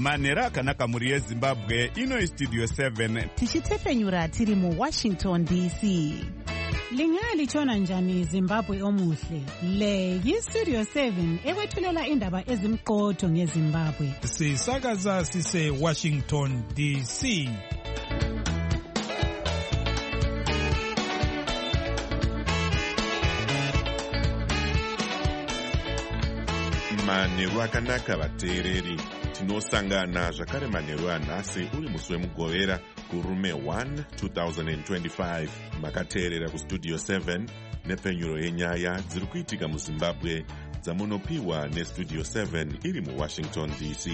manhero akanaka mhuri yezimbabwe. Ino Studio 7 tichitefenyura tiri muWashington DC. Lingalitshona njani Zimbabwe omuhle? Le yiStudio 7 ekwethulela indaba ezimqotho ngeZimbabwe. Sisakaza sise Washington DC. Manheru akanaka vateereri, tinosangana zvakare manheru anhasi uri musi wemugovera kurume 1 2025. Makateerera kuStudio 7 nepfenyuro yenyaya dziri kuitika muZimbabwe dzamunopiwa neStudio 7 iri muWashington DC.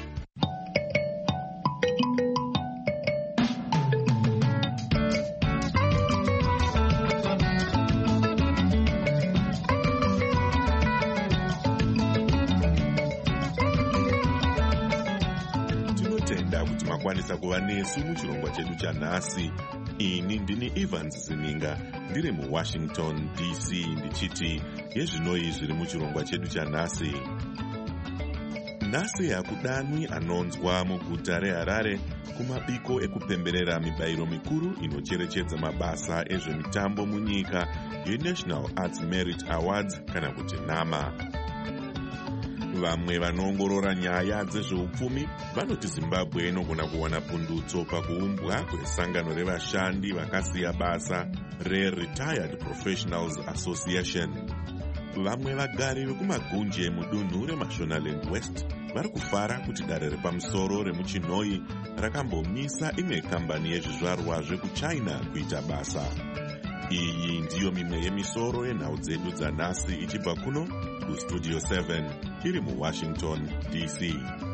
Makwanisa kuva nesu muchirongwa chedu chanhasi. Ini ndini Evans Zininga ndiri muWashington DC ndichiti yezvinoi zviri muchirongwa chedu chanhasi. Nhasi hakudanwi anonzwa muguta reHarare kumabiko ekupemberera mibayiro mikuru inocherechedza mabasa ezvemitambo munyika yeNational Arts Merit Awards kana kuti NAMA. Vamwe vanoongorora nyaya dzezveupfumi vanoti Zimbabwe inogona kuwana pundutso pakuumbwa kwesangano revashandi vakasiya basa reRetired Professionals Association. Vamwe vagari vekumagunje mudunhu reMashonaland West vari kufara kuti dare repamusoro remuChinoi rakambomisa imwe kambani yezvizvarwa zvekuChina kuita basa. Iyi ndiyo mimwe yemisoro yenhau dzedu dzanhasi ichibva kuno kuStudio 7 iri muWashington DC.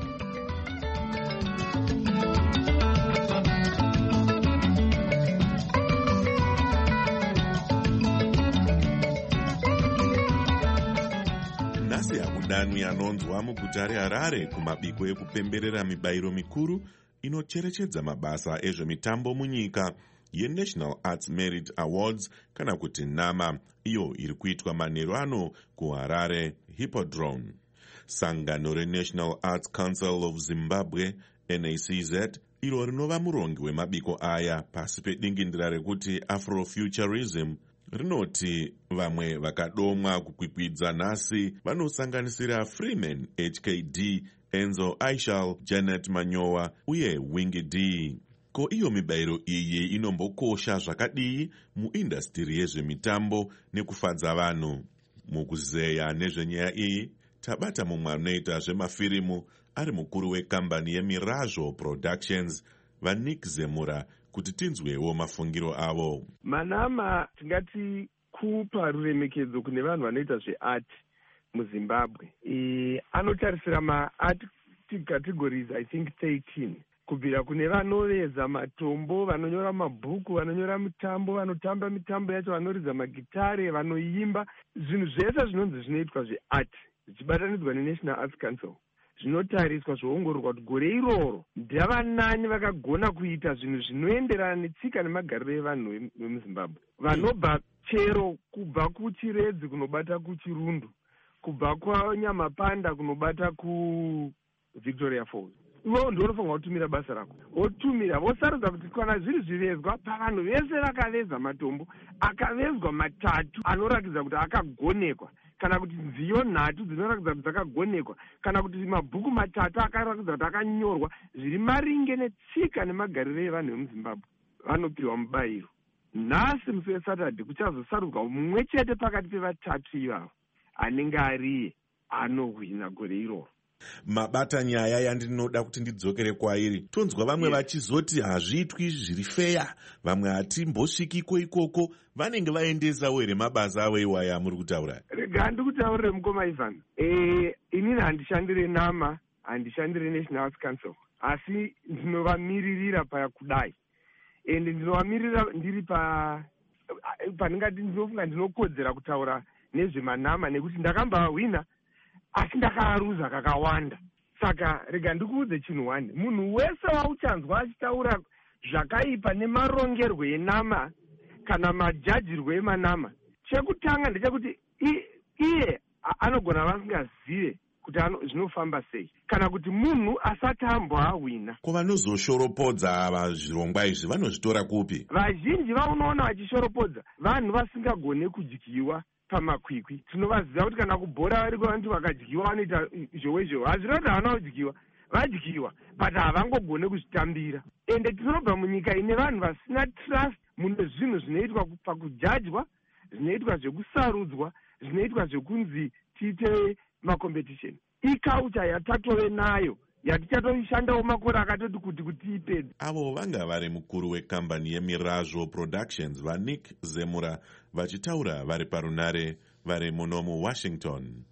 Nhasi hakudanwi anonzwa muguta reHarare kumabiko ekupemberera mibayiro mikuru inocherechedza mabasa ezvemitambo munyika yeNational Arts Merit Awards kana kuti NAMA, iyo iri kuitwa manheru ano kuHarare Hippodrome. Sangano reNational Arts Council of Zimbabwe NACZ iro rinova murongi wemabiko aya pasi pedingindira rekuti Afrofuturism rinoti vamwe vakadomwa kukwikwidza nhasi vanosanganisira Freeman HKD, Enzo Aishal, Janet Manyowa uye Wingy D. Ko iyo mibayiro iyi inombokosha zvakadii muindastiri yezvemitambo nekufadza vanhu? Mukuzeya nezvenyaya iyi tabata mumwe anoita zvemafirimu ari mukuru wekambani yeMirajo Productions, vaNick Zemura, kuti tinzwewo mafungiro avo. MANAMA tingati kupa ruremekedzo kune vanhu vanoita zveart muZimbabwe. Anotarisira maart categories I think 13. Kubvira kune vanoveza matombo, vanonyora mabhuku, vanonyora mitambo, vanotamba mitambo yacho, vanoridza magitare, vanoimba. Zvinhu zvese zvinonzi zvinoitwa zveart zvichibatanidzwa neNational Arts Council zvinotariswa zvoongororwa kuti gore iroro ndavanani vakagona kuita zvinhu zvinoenderana netsika nemagariro evanhu vemuZimbabwe. Vanobva chero kubva kuChiredzi kunobata kuChirundu, kubva kwaNyamapanda kunobata kuVictoria Falls. Ivo ndiwo unofanirwa kutumira basa rako. Votumira, vosarudza kuti kana zviri zvivezwa pavanhu vese vakaveza matombo, akavezwa matatu anoratidza kuti akagonekwa, kana kuti nziyo nhatu dzinoratidza kuti dzakagonekwa, kana kuti mabhuku matatu akaratidza kuti akanyorwa zviri maringe netsika nemagariro evanhu vemuZimbabwe, vanopiwa mubayiro. Nhasi musi weSaturday kuchazosarudzwa mumwe chete pakati pevatatu ivavo anenge ariye anohwina gore iroro. Mabata nyaya yandinoda kuti ndidzokere kwairi. Tonzwa vamwe vachizoti hazviitwi zviri feya, vamwe hatimbosvikiko ikoko, vanenge vaendesawo here mabasa avo iwaya muri kutaura? Rega ndikutaurire mukoma Ivan. Inini handishandire NAMA, handishandire National Arts Council, asi ndinovamiririra pakudai. Ende ndinovamirira ndiri paningati ndinofunga ndinokodzera kutaura nezvemanama nekuti ndakambahwina asi ndakaruza kakawanda. Saka rega ndikuudze chinhu wani, munhu wese wauchanzwa achitaura zvakaipa nemarongerwo enama kana majajirwo emanama, chekutanga ndechekuti iye anogona vasingazive kuti zvinofamba sei kana kuti munhu asati amboawina. Ko vanozoshoropodza ava zvirongwa izvi vanozvitora kupi? Vazhinji vaunoona vachishoropodza vanhu vasingagone kudyiwa pamakwikwi. Tinovaziva kuti kana kubhora variko vantu vakadyiwa vanoita zhowezhowe. Hazvina kuti havana kudyiwa, vadyiwa but havangogone kuzvitambira. Ende tinobva munyika ine vanhu vasina trust mune zvinhu zvinoitwa pakujajwa, zvinoitwa zvekusarudzwa, zvinoitwa zvekunzi tiite makompetisheni. Iculture yatatove nayo yatichatoishandawo makore akatoti kuti ipedze. Avo vanga vari mukuru wekambani yeMirazvo Productions vaNick Zemura vachitaura vari parunare vari muno muWashington.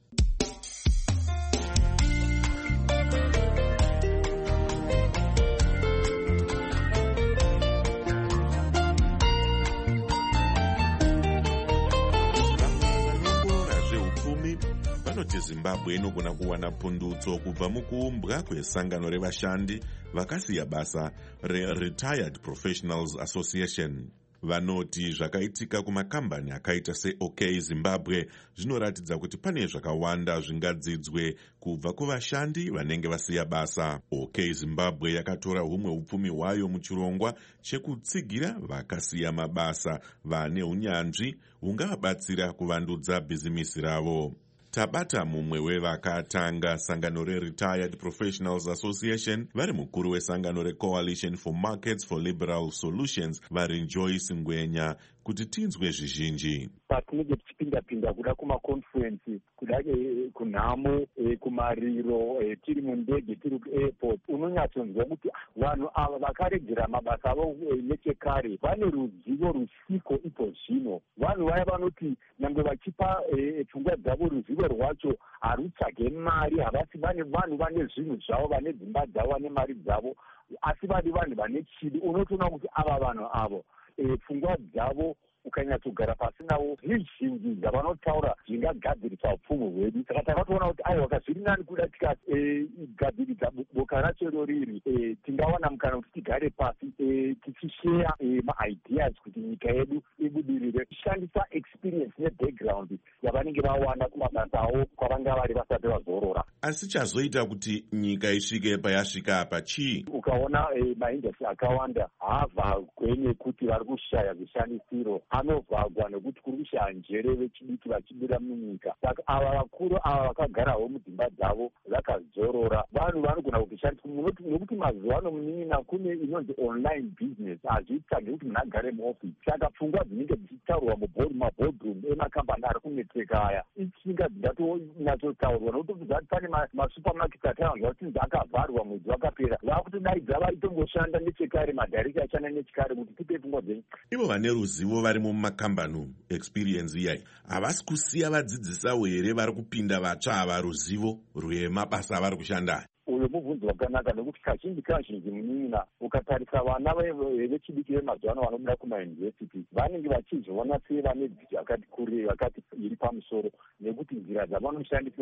Vanoti Zimbabwe inogona kuwana pundutso kubva mukuumbwa kwesangano revashandi vakasiya basa reRetired Professionals Association. Vanoti zvakaitika kumakambani akaita seOK Zimbabwe zvinoratidza kuti pane zvakawanda zvingadzidzwe kubva kuvashandi vanenge vasiya basa. OK Zimbabwe yakatora humwe upfumi hwayo muchirongwa chekutsigira vakasiya mabasa vane unyanzvi hungavabatsira kuvandudza bhizimisi ravo. Tabata mumwe wevakatanga sangano reRetired Professionals Association vari mukuru wesangano reCoalition for Markets for Liberal Solutions vari Joyce Ngwenya kuti tinzwe zvizhinji. Patinenge tichipinda kuda kumaconference kuda kunhamo kumariro tiri mundege tiri kuairport unonyatsonzwa kuti vanhu ava vakaregera mabasa avo nechekare vane ruzivo rusiko ipo zvino. Vanhu vaya vanoti nyangwe vachipa pfungwa dzavo ruzivo rwacho harutsvage mari, havasi vane vanhu vane zvinhu zvavo, vane dzimba dzavo, vane mari dzavo, asi vane vanhu vane chidi. Unotoona kuti ava vanhu avo pfungwa dzavo ukanyatsogara pasi navo zvizhinji zvavanotaura zvingagadzirisa upfumi hwedu. Saka takatoona kuti aiwa zviri nani kuda tikagadziridza boka racho riri tingawana mukana kuti tigare pasi tichisheya maideas kuti nyika yedu ibudirire, tichishandisa experience nebackground yavanenge vawana kumabasa avo kwavanga vari vasati vazorora. Asi chazoita kuti nyika isvike payasvika apa chii? Ukaona maindastri akawanda haavhagwe nekuti vari kushaya zvishandisiro, anovhagwa nekuti kuri kushaya njere vechidiki vachibira munyika. Saka ava vakuru ava vakagarawo mudzimba dzavo vakazorora vanhu vanogona kutishandisa nekuti mazuva ano munyina kune inonzi online business, hazvitsvage kuti munhu agare muofisi. Saka pfungwa dzinenge dzichitaurwa mumaboardroom emakambani ari kuneteka aya ichinga dzingatonatsotaurwa nokuti pane masupermarket ataanzwa kuti akavharwa mwedzi wakapera, vakutodaidza vaitomboshanda nechekare, madharekta achanda nechekare kuti tipe pfungwa dzenyu. Ivo vane ruzivo varimo mumakambani experience iyai havasi kusiya vadzidzisawo here vari kupinda vatsva ava ruzivo rwemabasa avari kushanda? Uyu mubvunzo wakanaka nekuti kazhinji munyina ukatarisa vana vechidiki vemazuva ano vanobuda kumayunivhesiti vanenge vachizviona sevane dzidzo yakati kurei, vakati iri pamusoro, nekuti nzira dzavanoshandisa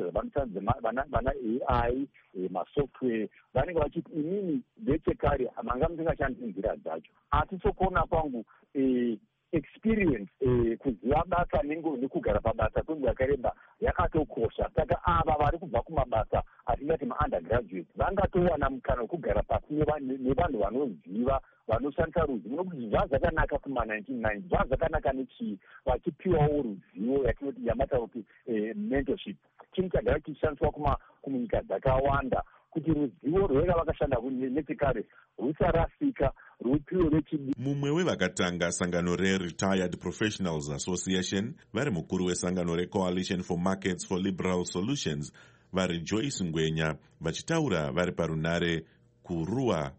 vana AI masoftware vanenge vachiti inini vechekare manga musingashandisi nzira dzacho. Asi sokuona kwangu experience kuziva basa nekugara pabasa kwenguva yakareba yakatokosha. Saka ava vari kubva kumabasa atingati maundergraduate vangatowana mukana wekugara pasi nevanhu vanoziva vanoshandisa ruzivo, nokuti zvazvakanaka kuma1990 zvazvakanaka nechii vachipiwawo ruzivo yatinoti yamataura kuti mentorship, chinhu chagara chichishandiswa kumunyika dzakawanda kuti ruzivo rwega vakashanda nechekare rusarasika rupiwe vechidiki. Mumwe wevakatanga sangano reRetired Professionals Association vari mukuru wesangano reCoalition for Markets for Liberal Solutions vari Joyce Ngwenya vachitaura vari parunare kuRUA.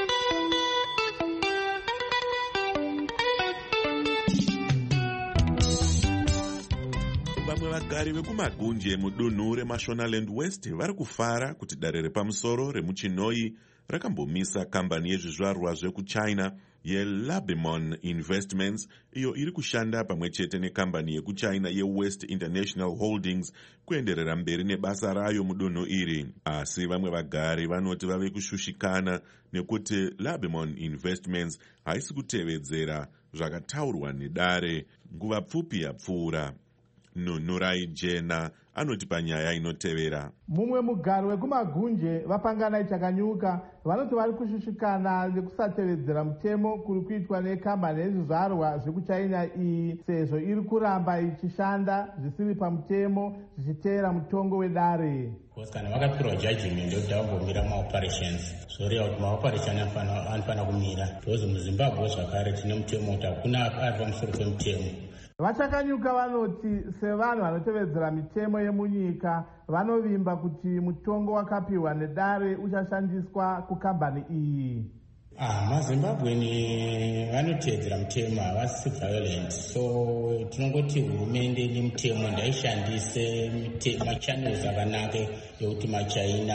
Vamwe vagari vekumagunje mudunhu reMashonaland West vari kufara kuti dare repamusoro remuChinoi rakambomisa kambani yezvizvarwa zvekuchina yeLabemon Investments iyo iri kushanda pamwe chete nekambani yekuchina yeWest International Holdings kuenderera mberi nebasa rayo mudunhu iri. Asi vamwe vagari vanoti vave kushushikana nekuti Labemon Investments haisi kutevedzera zvakataurwa nedare nguva pfupi yapfuura. Nunurai Jena anotipa nyaya inotevera. Mumwe mugari wekumagunje vapanganai chakanyuka vanoti vari kushushikana nekusatevedzera mutemo kuri kuitwa nekambani yezvizvarwa zvekuchina iyi sezvo iri kuramba ichishanda zvisiri pamutemo zvichiteera mutongo wedare. Kana vakapirwa judgment yokuti vambomira maoperations zvoreva kuti maoperation anofanira kumira because muzimbabwe zvakare tine mutemo kuti hakuna ari pamusoro pemutemo. Vachakanyuka vanoti sevanhu vanotevedzera mitemo yemunyika vanovimba kuti mutongo wakapiwa nedare uchashandiswa kukambani iyi. MaZimbabweni vanotevedzera mutemo, havasi violent, so tinongoti hurumende nemutemo ndaishandise machannels akanaka ekuti maChina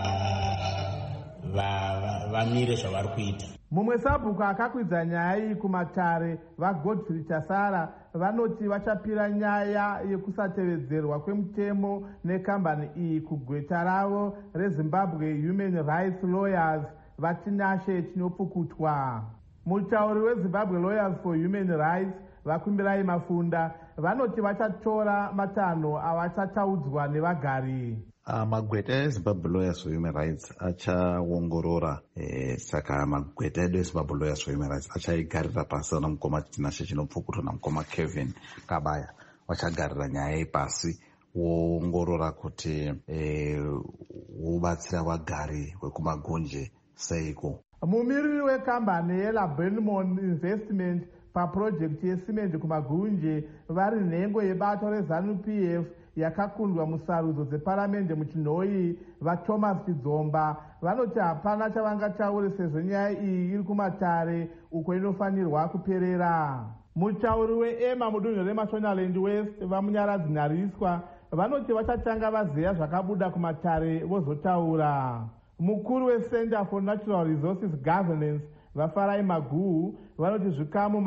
vamire zvavari kuita. Mumwe sabhuku akakwidza nyaya iyi kumatare vaGodfrey Chasara vanoti vachapira nyaya yekusatevedzerwa kwemutemo nekambani iyi kugweta ravo reZimbabwe Human Rights Lawyers vatinashe chinopukutwa. Mutauri weZimbabwe Lawyers for Human Rights Vakumbirai Mafunda vanoti vachatora matanho avachataudzwa nevagari. Magweta eZimbabwe Lawyers for Human Rights achaongorora saka magweta edu eZimbabwe Lawyers for Human Rights achaigarira pasi namukoma tinashe chinopfukutwa namukoma Kevin Kabaya vachagarira nyaya pasi woongorora kuti wobatsira vagari vekumagunje seiko. Mumiriri wekambani yeLabenmon Investment paprojekti yesimendi kumagunje vari nhengo yebato reZANU-PF yakakundwa musarudzo dzeparamende muchinhoi vaThomas Chidzomba vanoti hapana chavangataure sezvo nyaya iyi iri kumatare uko inofanirwa kuperera. Mutauri weEMA mudunhu reMashonaland West vamunyaradzi Nyariswa vanoti vachatanga vazeya zvakabuda kumatare vozotaura. Mukuru weCenter for Natural Resources Governance vaFarai Maguhu vanoti zvikamu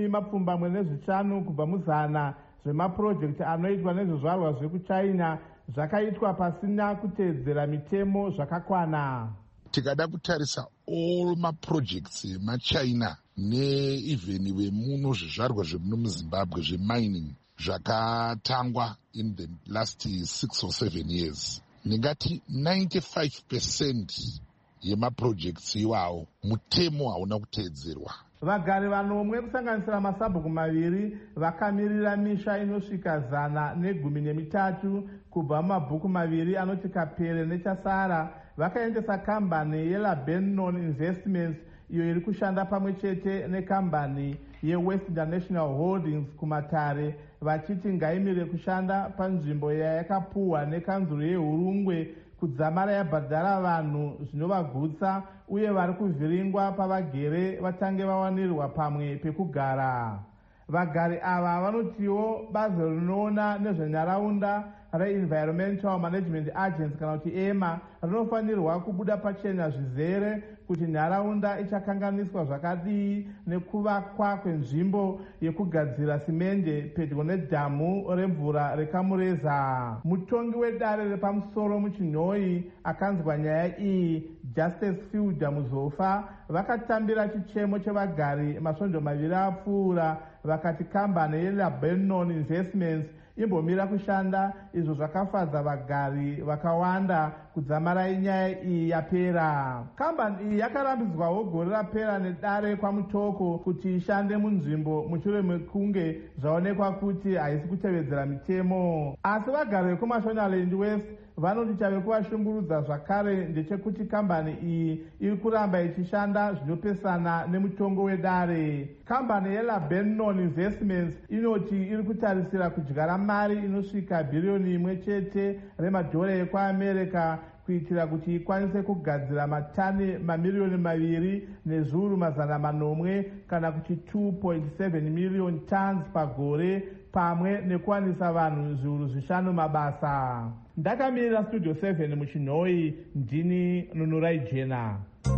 25 kubva muzana zvemapurojekti anoitwa nezvizvarwa zvekuchina zvakaitwa pasina kuteedzera mitemo zvakakwana. Tikada kutarisa all maprojects emachina neevheni vemuno zvizvarwa zvemuno muZimbabwe zvemining zvakatangwa in the last 6 or 7 years, ndingati 95% yemaprojects iwawo mutemo hauna kuteedzerwa. Vagari vanomwe kusanganisira masabhuku maviri vakamirira misha inosvika 113 kubva mumabhuku maviri anoti Kapere neChasara vakaendesa kambani yeLabenmon Investments iyo iri kushanda pamwe chete nekambani yeWest International Holdings kumatare vachiti ngaimire kushanda panzvimbo yayakapuhwa nekanzuro yeHurungwe kudzamara yabhadhara vanhu zvinovagutsa uye vari kuvhiringwa pavagere vatange vawanirwa pamwe pekugara. Vagari ava vanotiwo bazi rinoona nezvenharaunda reEnvironmental Management Agency kana kuti EMA rinofanirwa kubuda pachena zvizere kuti nharaunda ichakanganiswa zvakadii nekuvakwa kwenzvimbo yekugadzira simende pedyo nedhamu remvura reKamureza. Mutongi wedare repamusoro muchinhoi akanzwa nyaya iyi Justice Fielder Muzofa vakatambira chichemo chevagari masvondo maviri apfuura vakati kambani yeLabenmon Investments imbomira kushanda izvo zvakafadza vagari vakawanda kudzamara inyaya iyi yapera. Kambani iyi yakarambidzwawo gore rapera nedare kwamutoko kuti ishande munzvimbo mushure mekunge zvaonekwa kuti haisi kutevedzera mitemo. Asi vagari vekuMashonaland West vanoti chave kuvashungurudza zvakare ndechekuti kambani iyi iri kuramba ichishanda zvinopesana nemutongo wedare. Kambani yeLabenmon Investments inoti iri kutarisira kudyara mari inosvika bhiriyoni 1 chete remadhora ekuAmerica kuitira kuti ikwanise kugadzira matani mamiliyoni 2 nezviuru 800 kana kuti 2.7 million tons pagore pamwe nekuwanisa vanhu zviuru 5 mabasa. Ndakamirira Studio 7 muchinhoi ndini Nunurai Jena.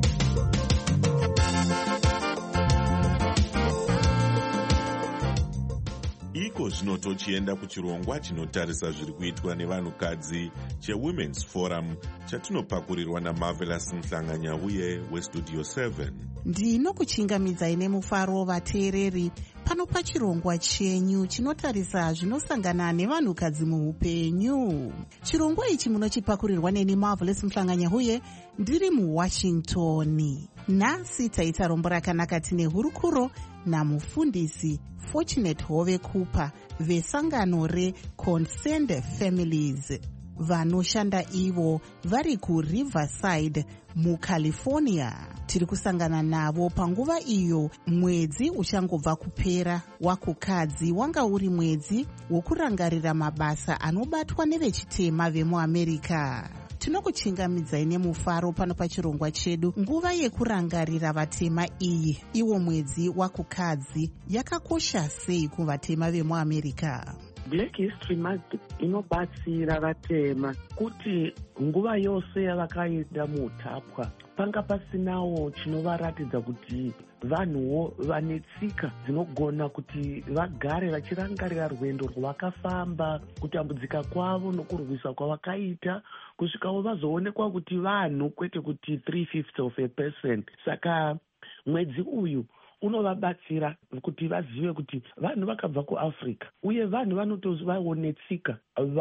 Iko zvino tochienda kuchirongwa chinotarisa zviri kuitwa nevanhukadzi cheWomen's Forum chatinopakurirwa naMarvelous Mhlanganyauye weStudio 7. Ndinokuchingamidzai nemufaro vateereri pano pachirongwa chenyu chinotarisa zvinosangana nevanhukadzi muupenyu. Chirongwa ichi munochipakurirwa neni Marvelous Mhlanganyahuye ndiri muWashington. Nhasi taita rombo rakanaka tine hurukuro namufundisi Fortunate Hove Cooper vesangano reConcerned Families vanoshanda ivo vari kuRiverside muCalifornia. Tiri kusangana navo panguva iyo mwedzi uchangobva kupera wakukadzi wanga uri mwedzi wokurangarira mabasa anobatwa nevechitema vemuAmerica. Tinokuchingamidzai nemufaro pano pachirongwa chedu. Nguva yekurangarira vatema iyi, iwo mwedzi wakukadzi, yakakosha sei kuvatema vemuAmerica? Black History Month inobatsira vatema kuti nguva yose yavakaenda muutapwa panga pasinawo chinovaratidza kuti vanhuwo vane tsika dzinogona kuti vagare vachirangarira rwendo rwavakafamba, kutambudzika kwavo nokurwisa kwavakaita, kusvikawo vazoonekwa kuti vanhu kwete kuti 3/5 of a person. Saka mwedzi uyu unovabatsira kuti vazive kuti vanhu vakabva kuAfrica uye vanhu vanotovaone tsika,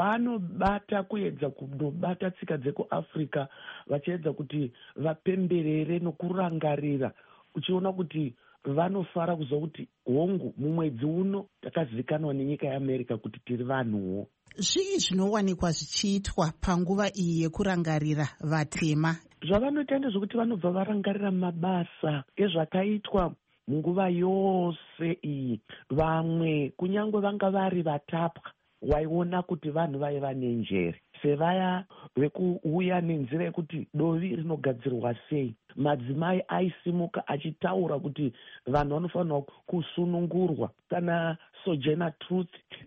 vanobata kuedza kunobata tsika dzekuAfrica vachiedza kuti vapemberere nokurangarira, uchiona kuti vanofara kuziva kuti hongu mumwedzi uno takazivikanwa nenyika yeAmerica kuti tiri vanhuwo. Zvii zvinowanikwa zvichiitwa panguva iyi yekurangarira vatema? Zvavanoita ndezvokuti vanobva varangarira mabasa ezvakaitwa munguva yose iyi. Vamwe kunyangwe vanga vari vatapwa waiona kuti vanhu vaiva nenjere, sevaya vekuuya nenzira yekuti dovi rinogadzirwa sei. Madzimai aisimuka achitaura kuti vanhu vanofanirwa kusunungurwa. Kana Sojourner Truth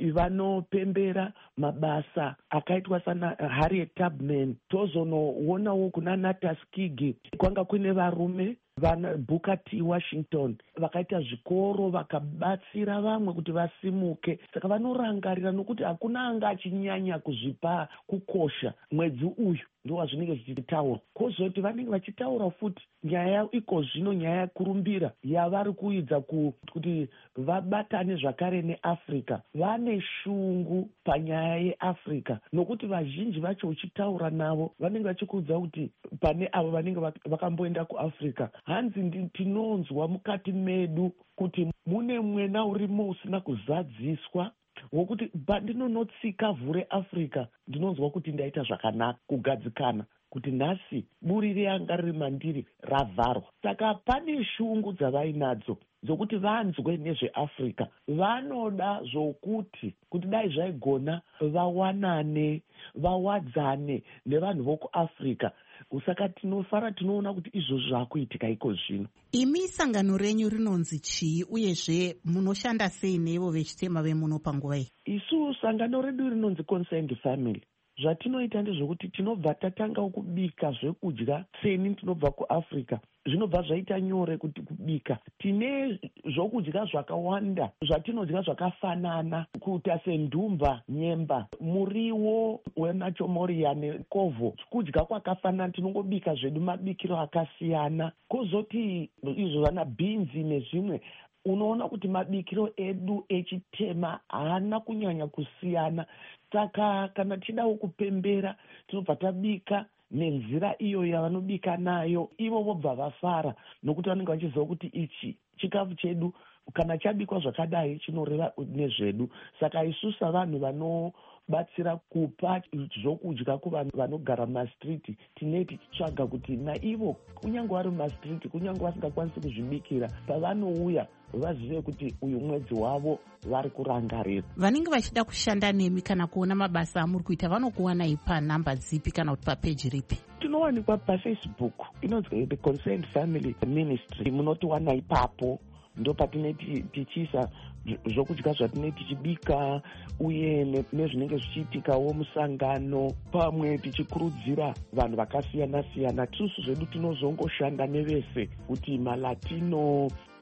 vanopembera mabasa akaitwa sana Harriet Tubman. Tozonoonawo kuna Natas Kigi kwanga kune varume vana Booker T. Washington vakaita zvikoro vakabatsira vamwe kuti vasimuke. Saka vanorangarira nokuti hakuna anga achinyanya kuzvipa kukosha. Mwedzi uyu ndiwo zvinenge zvichitaura. Kozoti vanenge vachitaura futi nyaya iko zvino, nyaya yekurumbira yavari kuidza kuti vabatane zvakare neAfrica. Vane shungu panyaya yeAfrica nokuti vazhinji vacho uchitaura navo vanenge vachikuudza kuti pane avo vanenge vakamboenda kuAfrica, hanzi tinonzwa mukati medu kuti mune mwena urimo usina kuzadziswa wokuti pandinonotsika vhure Africa ndinonzwa kuti ndaita zvakanaka kugadzikana kuti nhasi buri reanga riri mandiri ravharwa. Saka pane shungu dzavainadzo dzokuti vanzwe nezveAfrica. Vanoda zvokuti kuti dai zvaigona vawanane, vawadzane nevanhu vokuAfrica. Saka tinofara tinoona kuti izvozvo zvakuitika iko zvino. Imi sangano renyu rinonzi chii uyezve munoshanda sei nevo vechitema vemuno panguva iyi? Isu sangano redu rinonzi Concerned Family. Zvatinoita ndezvokuti tinobva tatanga kubika zvekudya seni tinobva kuAfrica. Zvinobva zvaita nyore kuti kubika. Tine zvokudya zvakawanda zvatinodya zvakafanana kuita sendumba, nyemba, muriwo wenachomoria nekovho. Kudya kwakafanana, tinongobika zvedu mabikiro akasiyana. Kozoti izvo vana bhinzi nezvimwe. Unoona kuti mabikiro edu echitema haana kunyanya kusiyana. Saka kana tichidawo kupembera tinobva tabika nenzira iyo yavanobika nayo. Ivo vobva vafara nokuti vanenge vachiziva kuti ichi chikafu chedu kana chabikwa zvakadai chinoreva nezvedu. Saka isusu vanhu vanobatsira kupa zvokudya kuvanhu vanogara mumastriti tinee tichitsvaga kuti naivo kunyange vari mumastriti, kunyange vasingakwanisi kuzvibikira, pavanouya vazive kuti uyu mwedzi wavo vari kurangarira. Vanenge vachida kushanda nemi kana kuona mabasa amuri kuita vanokuwanai panhamba dzipi kana kuti papeji ripi? Tinowanikwa paFacebook inonzi The Concerned Family Ministry. Munotiwana ipapo, ndo patine tichiisa zvokudya zvatinee tichibika uye nezvinenge zvichiitikawo musangano, pamwe tichikurudzira vanhu vakasiyana siyana. Isusu zvedu tinozongoshanda nevese kuti maLatino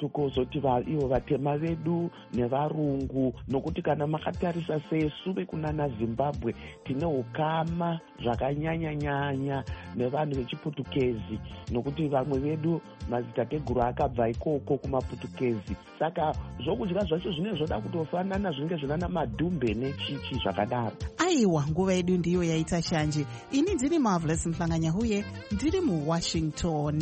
tokozoti ivo vatema vedu nevarungu, nokuti kana makatarisa sesu vekunana Zimbabwe tine ukama zvakanyanya-nyanya nevanhu vechiputukezi, nokuti vamwe vedu madzitateguru akabva ikoko kumaputukezi. Saka zvokudya zvacho zvine zvoda kutofanana, zvinenge zvinana madhumbe nechichi zvakadaro. Aiwa, nguva yedu ndiyo yaita shanje. Ini ndiri Marvelous Mhlanganyahuye, ndiri muWashington.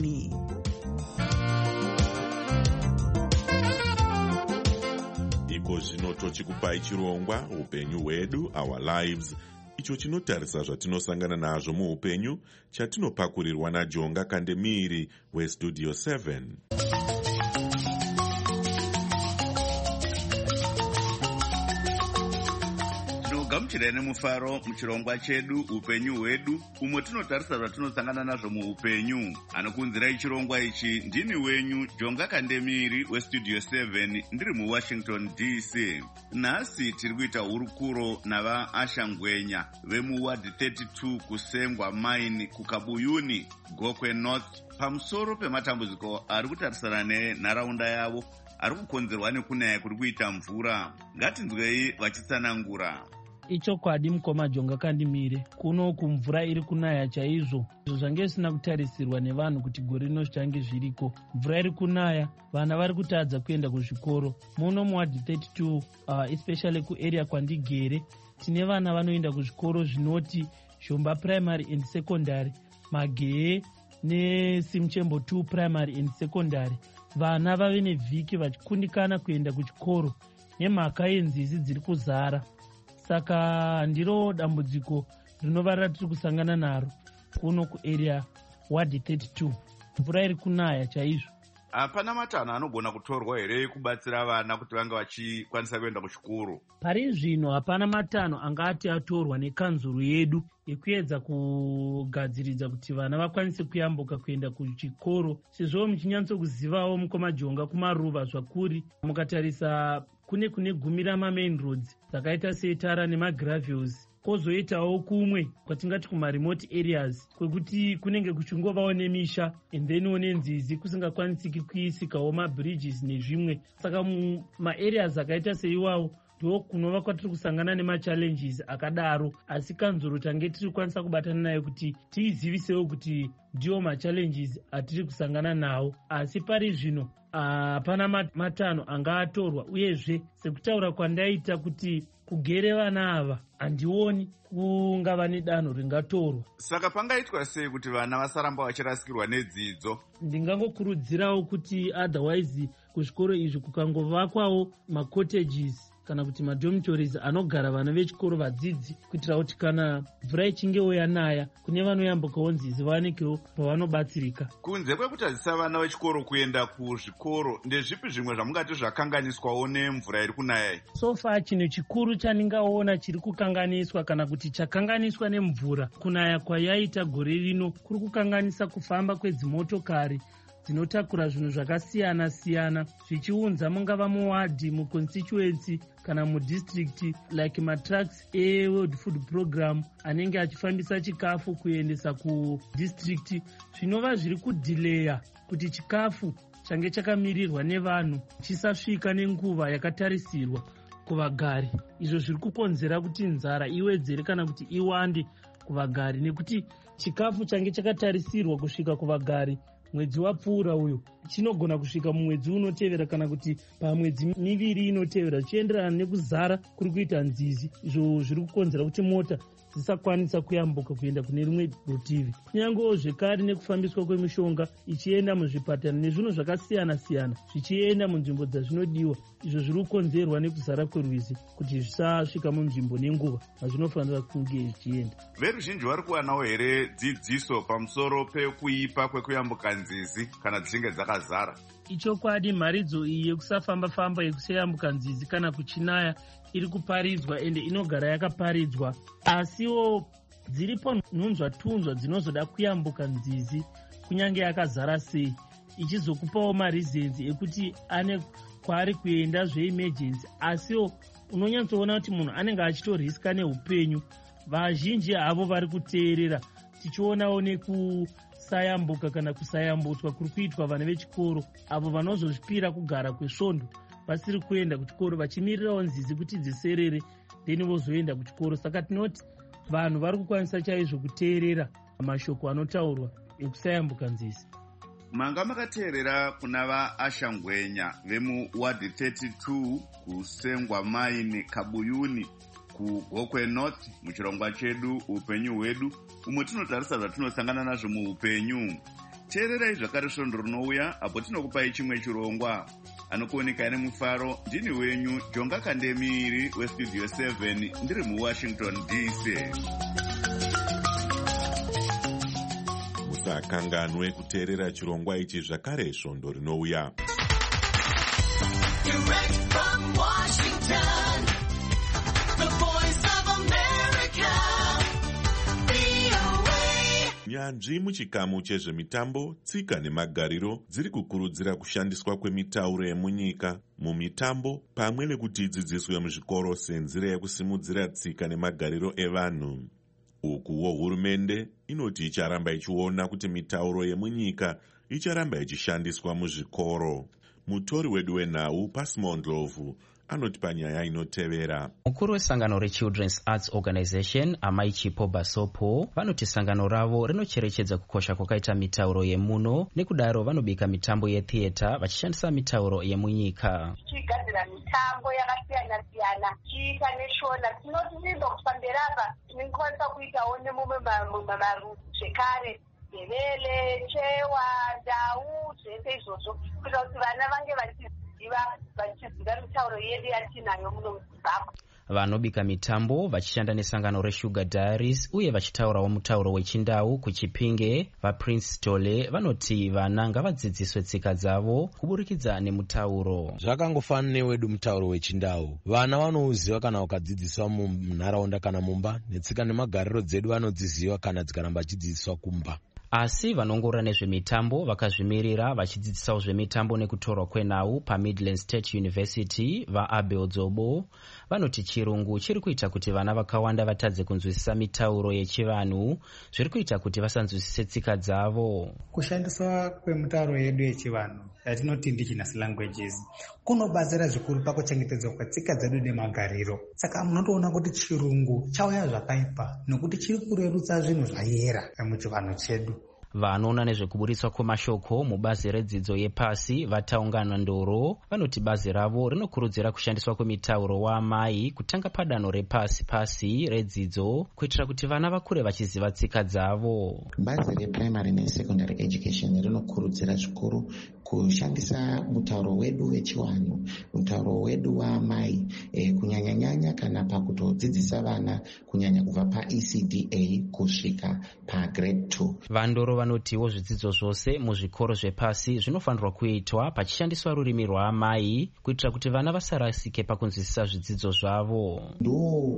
Iko zvino tochikupai chirongwa upenyu hwedu, our lives, icho chinotarisa zvatinosangana nazvo muupenyu, chatinopakurirwa naJonga Kandemiri weStudio 7. gamuchirai nemufaro muchirongwa chedu upenyu hwedu, umwe tinotarisa zvatinosangana nazvo muupenyu. Anokunzirai chirongwa ichi ndini wenyu Jonga Kandemiri weStudio 7, ndiri muWashington DC. Nhasi tiri kuita hurukuro navaAsha Ngwenya vemuward 32 kuSengwa Mine kuKabuyuni, Gokwe North, pamusoro pematambudziko ari kutarisana nenharaunda yavo ari kukonzerwa nekunaya kuri kuita mvura. Ngatinzwei vachitsanangura. Ichokwadi mukoma Jonga Kandemiri, kuno kumvura iri kunaya chaizvo. Izvo zvange zvisina kutarisirwa nevanhu kuti gore rino zvichange zviriko. Mvura iri kunaya, vana vari kutadza kuenda kuzvikoro. Muno muward 32 especially kuarea kwandigere, tine vana vanoenda kuzvikoro zvinoti Zhomba Primary and Secondary, Mageye neSimchembo 2 Primary and Secondary. Vana vave nevhiki vachikundikana kuenda kuchikoro nemhaka yenzizi dziri kuzara. Saka ndiro dambudziko rinova ratiri kusangana naro kuno kuarea ward 32. Mvura iri kunaya chaizvo. Hapana matanho anogona kutorwa here kubatsira vana kuti vange vachikwanisa kuenda kuchikoro? Pari zvino hapana matanho angati atorwa nekanzuru yedu ekuedza kugadziridza kuti vana vakwanise kuyambuka kuenda kuchikoro. Sezvo muchinyatsokuzivawo mukoma Jonga kumaruva zvakuri, mukatarisa kune gumira mamain roads dzakaita seTara nemagravels, kozoitawo kumwe kwatingati kumaremote areas kwekuti kunenge kuchingovawo nemisha and then nenzizi kusingakwanisiki kuisikawo mabridges nezvimwe. Saka maareas akaita seiwawo ndo kunova kwatiri kusangana nemachallenges akadaro, asi kanzuro tange tiri kwanisa kubatana nayo kuti tiizivisewo kuti ndiwo machallenges atiri kusangana nawo. Asi pari zvino hapana matanho angaatorwa, uyezve sekutaura kwandaita kuti kugere vana ava handioni kungava nedanho ringatorwa. Saka pangaitwa sei kuti vana vasaramba vachirasikirwa nedzidzo? Ndingangokurudzirawo kuti otherwise kuzvikoro izvi kukangovakwawo macottages kana kuti madormitories anogara vana vechikoro vadzidzi, kuitira kuti kana mvura ichingewo yanaya kune vanoyambukawo nzizi vawanekewo pavanobatsirika. Kunze kwekutadzisa vana vechikoro kuenda kuzvikoro, ndezvipi zvimwe zvamungati zvakanganiswawo nemvura iri kunaya? Sofa chinhu chikuru chandingaona chiri kukanganiswa kana kuti chakanganiswa nemvura kunaya kwayaita gore rino kuri kukanganisa kufamba kwedzimotokari dzinotakura zvinhu zvakasiyana-siyana zvichiunza mungava muwadhi, muconstituency kana mudistrict, like matrucks eWorld Food Program anenge achifambisa chikafu kuendesa kudistrict, zvinova zviri kudhileya kuti chikafu change chakamirirwa nevanhu chisasvika nenguva yakatarisirwa kuvagari. Izvo zviri kukonzera kuti nzara iwedzere kana kuti iwande kuvagari, nekuti chikafu change chakatarisirwa kusvika kuvagari mwedzi wapfuura uyu chinogona kusvika mumwedzi unotevera kana kuti pamwedzi miviri inotevera, zvichienderana nekuzara kuri kuita nzizi. Izvo zviri kukonzera kuti mota dzisakwanisa kuyambuka kuenda kune rimwe rutivi, kunyangewo zvekare nekufambiswa kwemishonga ichienda muzvipatara nezvinhu zvakasiyana-siyana zvichienda munzvimbo dzazvinodiwa. Izvo zviri kukonzerwa nekuzara kwerwizi kuti zvisasvika munzvimbo nenguva mazvinofanira kunge zvichienda. Veruzhinji vari kuwanawo here dzidziso pamusoro pekuipa kwekuyambuka nzizi kana dzichinge dzakazara? Ichokwadi, mharidzo iyi yekusafamba-famba yekusayambuka nzizi kana kuchinaya iri kuparidzwa ende inogara yakaparidzwa, asiwo dziripo nhunzva-tunzva dzinozoda kuyambuka nzizi kunyange yakazara sei, ichizokupawo mareasons ekuti ane kwaari kuenda zveemergency, asiwo unonyatsoona kuti munhu anenge achitoriska neupenyu. Vazhinji havo vari kuteerera, tichionawo kusayambuka kana kusayambutswa kuri kuitwa vana vechikoro avo vanozozvipira kugara kwesvondo vasiri kuenda kuchikoro vachimirirawo nzizi kuti dziserere then vozoenda kuchikoro. Saka tinoti vanhu vari kukwanisa chaizvo kuteerera mashoko anotaurwa ekusayambuka nzizi. Manga makateerera kuna vaashangwenya vemuwadhi 32 kusengwa maini kabuyuni kuGokwe North muchirongwa chedu upenyu hwedu, umwe tinotarisa zvatinosangana nazvo muupenyu. Teererai zvakare svondo rinouya apo tinokupai chimwe chirongwa. Anokuoneka nemufaro ndini wenyu Jonga Kandemiri westudio 7 ndiri muWashington DC. Musakanganwe kuteerera chirongwa ichi zvakare svondo rinouya. Nyanzvi muchikamu chezvemitambo, tsika nemagariro dziri kukurudzira kushandiswa kwemitauro yemunyika mumitambo pamwe nekuti idzidziswe muzvikoro senzira yekusimudzira tsika nemagariro evanhu. Ukuwo hurumende inoti icharamba ichiona kuti mitauro yemunyika icharamba ichishandiswa muzvikoro. Mutori wedu wenhau Pasimondlovu anoti panyaya inotevera. Mukuru wesangano reChildren's Arts Organization Amai Chipo Basopo vanoti sangano ravo rinocherechedza kukosha kwakaita mitauro yemuno, nekudaro vanobika mitambo yetheatre vachishandisa mitauro yemunyika. Tichigadzira mitambo yakasiyana siyana chiita neshona tinotirindo kufambira apa tinikwanisa kuitawo nemumwe marudzi zvekare devele chewa ndau zvese izvozvo kuita kuti vana vange vachiziva mitauro yedu yatinayo muno muZimbabwe. Vanobika mitambo vachishanda nesangano reSugar Diaries uye vachitaurawo mutauro wechindau kuChipinge, vaPrince Tole vanoti vana ngavadzidziswe tsika dzavo kuburikidza nemutauro. Zvakangofana newedu mutauro wechindau. Vana vanouziva kana ukadzidziswa munharaunda kana mumba, netsika nemagariro dzedu vanodziziva kana dzikaramba vachidzidziswa kumba. Asi vanongorora nezvemitambo vakazvimirira vachidzidzisawo zvemitambo nekutorwa kwenhau paMidland State University vaAbel Dzobo vanoti chirungu chiri kuita kuti vana vakawanda vatadze kunzwisisa mitauro yechivanhu, zviri kuita kuti vasanzwisise tsika dzavo. Kushandiswa kwemitauro yedu yechivanhu yatinoti indigenous languages kunobatsira zvikuru pakuchengetedzwa kwetsika dzedu nemagariro. Saka munotoona kuti chirungu chauya zvakaipa nekuti chiri kurerutsa zvinhu zvayera muchivanhu chedu. Vanoona nezvekuburitswa kwemashoko mubazi redzidzo yepasi vataungana ndoro vanoti bazi ravo rinokurudzira kushandiswa kwemitauro waamai kutanga padanho repasi redzidzo kuitira kuti vana vakure vachiziva tsika dzavo. Bazi reprimary nesecondary education rinokurudzira zvikuru kushandisa mutauro wedu wechiwanhu, mutauro wedu waamai kunyanya kana pakutodzidzisa vana kunyanya kubva paECDA kusvika pagrade 2. Vandoro vanotiwo zvidzidzo zvose muzvikoro zvepasi zvinofanirwa kuitwa pachishandiswa rurimi rwaamai kuitira kuti vana vasarasike pakunzwisisa zvidzidzo zvavo. Ndo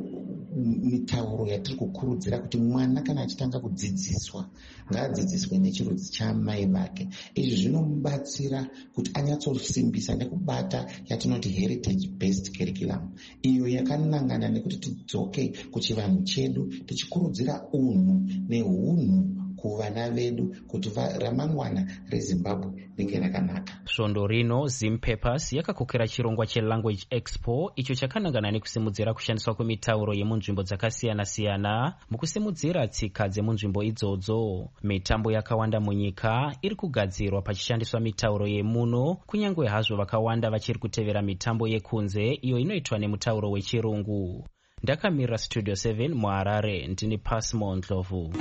mitauro yatiri kukurudzira kuti mwana kana achitanga kudzidziswa ngaadzidziswe nechirudzi chaamai vake. Izvi zvinomubatsira kuti anyatsosimbisa nekubata yatinoti heritage based curriculum, iyo yakanangana nekuti tidzoke kuchivanhu chedu tichikurudzira unhu nehunhu kuvana vedu kuti ramangwana reZimbabwe ringe rakanaka. Svondo rino Zim Papers yakakokera chirongwa cheLanguage Expo icho chakanangana nekusimudzira kushandiswa kwemitauro yemunzvimbo dzakasiyana-siyana mukusimudzira tsika dzemunzvimbo idzodzo. Mitambo yakawanda munyika iri kugadzirwa pachishandiswa mitauro yemuno, kunyange hazvo vakawanda vachiri kutevera mitambo yekunze iyo inoitwa nemutauro wechirungu. Ndakamirira Studio 7 muHarare, ndini Pasimondlovu.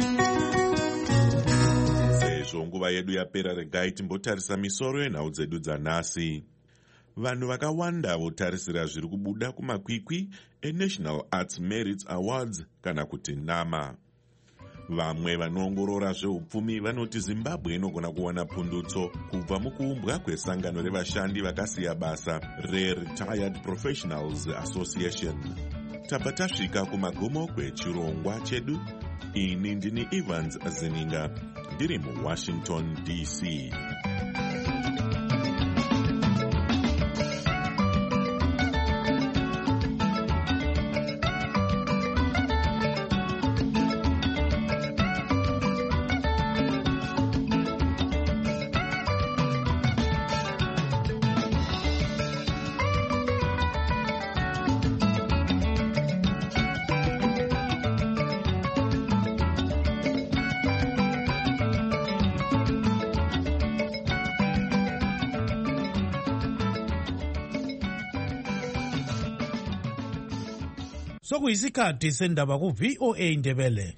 Sezvo nguva yedu yapera, regai timbotarisa misoro yenhau dzedu dzanhasi. Vanhu vakawanda votarisira zviri kubuda kumakwikwi eNational Arts Merit Awards kana kuti NAMA. Vamwe vanoongorora zveupfumi vanoti Zimbabwe inogona kuwana pundutso kubva mukuumbwa kwesangano revashandi vakasiya basa reRetired Professionals Association. Tabva tasvika kumagumo kwechirongwa chedu. Ini ndini Evans Zeninga, ndiri muWashington DC. sokuyisikhathi sendaba ku-VOA Indebele.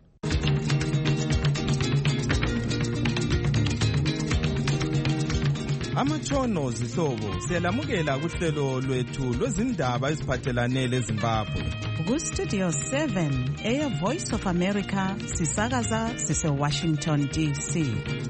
Amatshono zihlobo siyalamukela kuhlelo lwethu lwezindaba eziphathelane leZimbabwe. Ku-Studio 7 Air Voice of America sisakaza sise-Washington DC.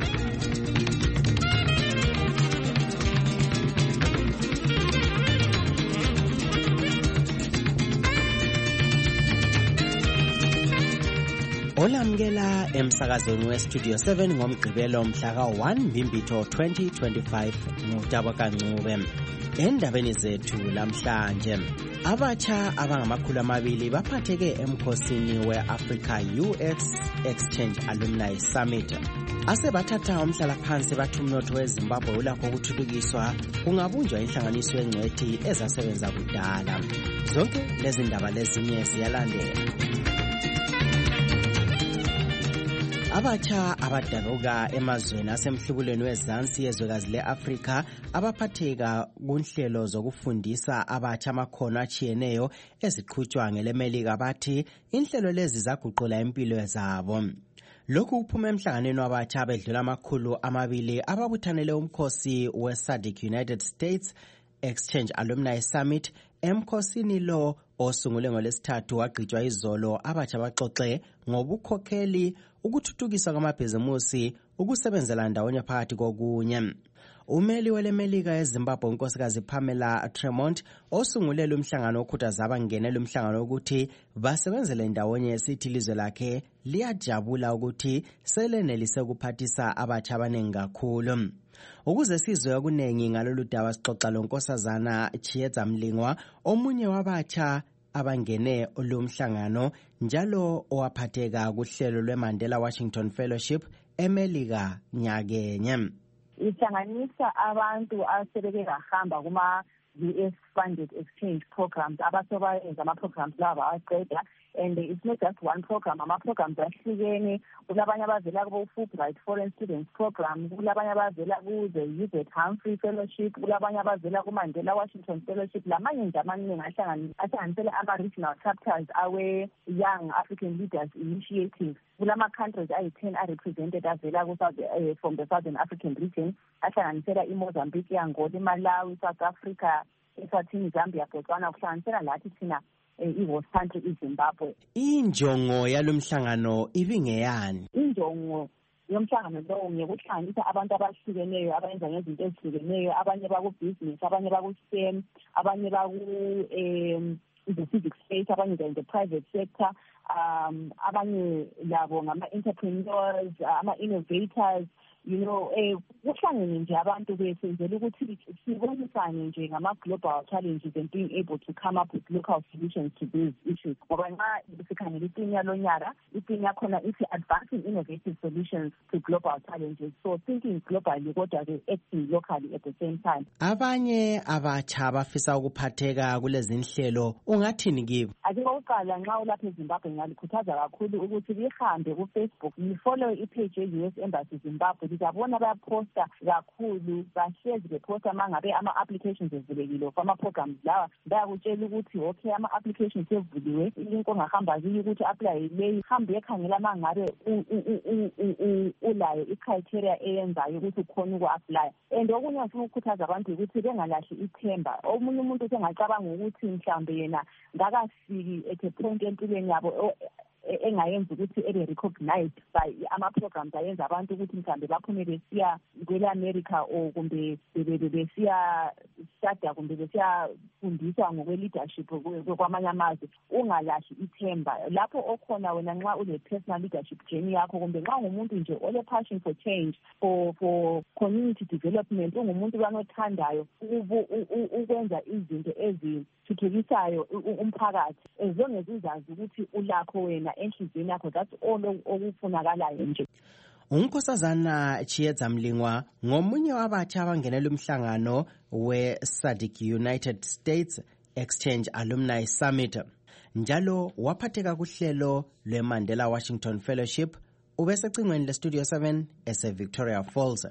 Olamukela emsakazweni we-Studio 7 ngomgqibelo mhla ka-1 Mbimbitho 2025 ngudaba kancube. Endabeni zethu lamhlanje, abatsha abangama200 baphatheke emkhosini we-Africa UX Exchange Alumni Summit. Asebathatha umhlalaphansi bathi umnotho weZimbabwe ulakho ukuthuthukiswa kungabunjwa inhlanganiso yengcwethi ezasebenza kudala. Zonke lezi ndaba lezinye ziyalandela. Abatsha abadabuka emazweni asemhlubulweni wezansi yezwekazi le-Afrika abaphatheka kunhlelo zokufundisa abatsha amakhono atshiyeneyo eziqhutshwa ngelemelika bathi inhlelo lezi zaguqula impilo zabo. Lokhu kuphuma emhlanganweni wabatsha abedlula 200 ababuthanele umkhosi we-SADC United States Exchange Alumni Summit. Emkhosini lo osungule ngolesithathu wagqitshwa izolo, abatsha baxoxe ngobukhokheli, ukuthuthukiswa kwamabhizimusi, ukusebenzela ndawonye phakathi kokunye. Umeli welemelika eZimbabwe unkosikazi Pamela Tremont osungulela umhlangano okhuthaza abangenela umhlangano ukuthi basebenzele ndawonye esithi ilizwe lakhe liyajabula ukuthi selenelise ukuphathisa abatsha abaningi kakhulu. Ukuze sizwe okuningi ngalolu daba sixoxa lonkosazana Chieza Mlingwa, omunye wabatsha abangene olumhlangano njalo owaphatheka kuhlelo lweMandela Washington Fellowship eMelika nyakenye. Ihlanganisa abantu asebeke bahamba kuma US funded exchange programs abasobayenza ama-programs laba aqeda. And it's not just one program, ama-programs ahlukene. Kulabanye abavela ku-Fulbright Foreign Students Program, kulabanye abavela ku-the Hubert Humphrey Fellowship, kulabanye abavela ku-Mandela Washington Fellowship. Lamanye nje amaningi ahlanganisela ama-regional chapters awe-Young African Leaders Initiative. Kulama-countries ayi-10 are-represented avela from the Southern African region, ahlanganisela iMozambique, Angola, iMalawi, South Africa, eSwatini, Zambia, Botswana, kuhlanganisela lathi thina i-host country iZimbabwe. Injongo yalomhlangano ibingeyani? Injongo yomhlangano lo ngekuhlanganisa abantu abahlukeneyo abenza ngezinto ezihlukeneyo, abanye baku-business, abanye baku-STEM, abanye the civic space, abanye in the private sector, abanye labo ngama-entrepreneurs, ama-innovators. Kuhlangene nje abantu besenzela ukuthi sibonisane nje ngama-global challenges and being able to come up with local solutions to these issues. Ngoba nxa sikhangela ithini yalonyaka, ithini yakhona ithi advancing innovative solutions to global challenges. So thinking globally kodwa-ke acting locally at the same time. Abanye abatsha abafisa ukuphatheka kulezi nhlelo ungathini kibo? Ake okokuqala nxa ulapha eZimbabwe ngalikhuthaza kakhulu ukuthi lihambe ku-Facebook lifollow ipage ye-US Embassy Zimbabwe. Ngiyabona bayaposta kakhulu, bahlezi beposta mangabe ama-applications ezivulekile for ama-programs lawa. Bayakutshela ukuthi okay, ama-applications evuliwe, ilink ongahamba kiyo ukuthi apply leyi, hambe ekhangela mangabe ulayo i-criteria eyenzayo ukuthi ukhona uku-apply. And okunye ngifuna ukukhuthaza abantu ukuthi bengalahli ithemba. Omunye umuntu sengacabanga ukuthi mhlawumbe yena ngakafiki at a point empilweni yabo engayenza ukuthi ebe-recognized by ama-programs ayenza abantu ukuthi mhlawumbe baphume besiya kwele-America or kumbe besiya study kumbe besiyafundiswa ngokwe-leadership kwamanye amazwe. Ungalahli ithemba lapho okhona wena nxa une-personal leadership journey yakho, kumbe nxa ngumuntu nje ole-passion for change, for community development, ungumuntu banothandayo ukwenza izinto ezithuthukisayo umphakathi, as long as uzazi ukuthi ulakho wena enhliziyweni yakho, that's all okufunakalayo nje. Unkosazana Chieza Mlingwa ngomunye wabatsha abangenela umhlangano we-SADC United States Exchange Alumni Summit. Njalo waphatheka kuhlelo lweMandela Washington Fellowship. Ubesecingweni leStudio 7 ese-Victoria Falls.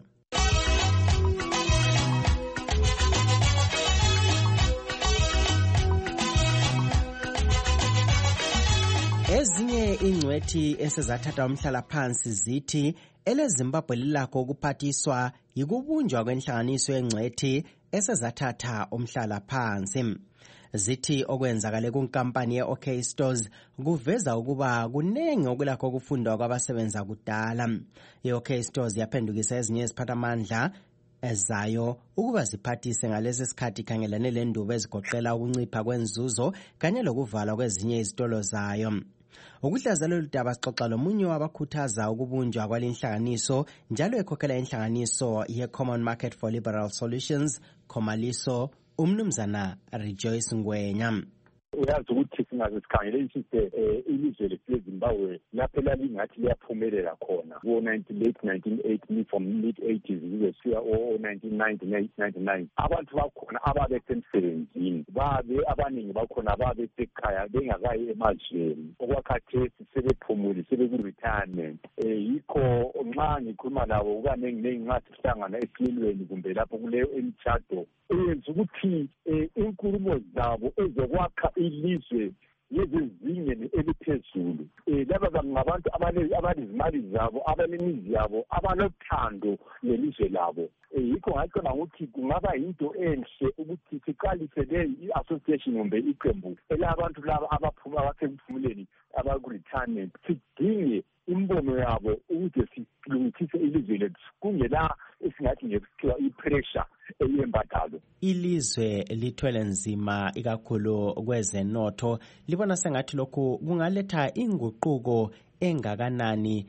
Ezinye ingcwethi esezathatha umhlalaphansi zithi eleZimbabwe lilakho ukuphathiswa yikubunjwa kwenhlanganiso yengcwethi esezathatha umhlalaphansi. Zithi okwenzakale kunkampani ye-OK Stores kuveza ukuba kunengi okulakho ukufundwa kwabasebenza kudala. I-OK Stores yaphendukisa ezinye iziphathamandla ezayo ukuba ziphathise ngalesi sikhathi khangelane lendubo ezigoqela ukuncipha kwenzuzo kanye lokuvalwa kwezinye izitolo zayo. Ukuhlaza lolu daba sixoxa lomunye wabakhuthaza ukubunjwa kwalenhlanganiso njalo ekhokhela inhlanganiso ye-Common Market for Liberal Solutions, Khomaliso, umnumzana Rejoice Ngwenya. Uyazi ukuthi singaze sikhangelisise ilizwe lethu leZimbabwe lapho lalingathi liyaphumelela khona late 1980 from mid-80s kuze siya 1999 abantu bakhona ababesemsebenzini abaningi bakhona ababesekhaya bengakayi emazweni okwakhathesi sebephumule sebeku-retirement. Yikho nxa ngikhuluma labo kukanenginengi nxa sihlangana esililweni kumbe lapho kuleyo emtshado eyenza ukuthi inkulumo zabo ezokwakha ilizwe yezezingeni eliphezulu. Laba ngabantu abalezimali zabo, abanemizi yabo, abalothando nelizwe labo. Yikho ngacona ukuthi kungaba yinto enhle ukuthi siqalise le i-association kumbe iqembu elabantu laba abasekuphumuleni abaku-retirement, sidinge imbono yabo ukuze silungisise ilizwe lethu kungela esingathi ngekuthiwa i-pressure eyembadalo. Ilizwe lithwele nzima ikakhulu kwezenotho, libona sengathi lokhu kungaletha inguquko engakanani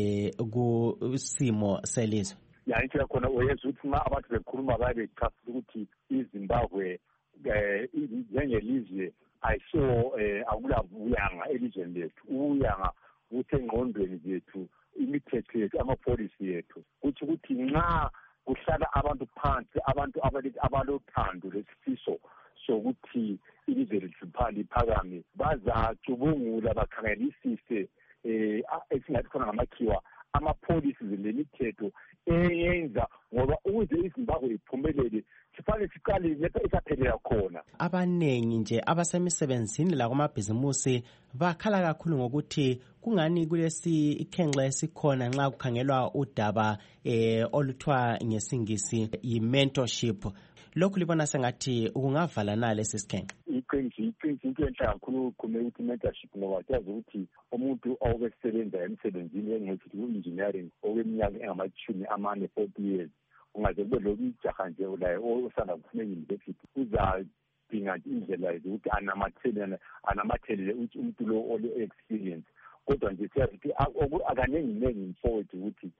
kusimo selizwe. Into yakhona uyenza ukuthi nxa abantu bekhuluma babechasisa ukuthi iZimbabwe njengelizwe ayiso akulavuyanga elizweni lethu. Ubuyanga busengqondweni zethu, imithetho yethu, amapolisi yethu. Kuthi ukuthi nxa kuhlala abantu phansi, abantu abalothando lesifiso sokuthi ilizwe lethu liphakame, bazacubungula bakhangelisise esingathi khona ngamakhiwa amapolisi lemithetho eyenza ngoba ukuze iZimbabwe iphumelele sifanele siqale lapha esaphelela khona. Abanengi nje abasemisebenzini lakumabhizimusi bakhala kakhulu ngokuthi kungani kulesi ikhenxa esikhona nxa kukhangelwa udaba oluthiwa ngesingisi yi-mentorship. Lokhu libona sengathi kungavala na lesi sikhenxa. Iqiniso into enhle kakhulu kume ukuthi mentorship ngoba siyazi ukuthi umuntu obesebenza emsebenzini engekho ku-engineering okweminyaka engama-40 years ungaze kube lokhu ijaha nje laye osanda kuphuma e-university uzadinga indlela zokuthi anamathelele ukuthi umuntu lo ole-experience. Kodwa nje siyazi ukuthi akaningi mfowethu ukuthi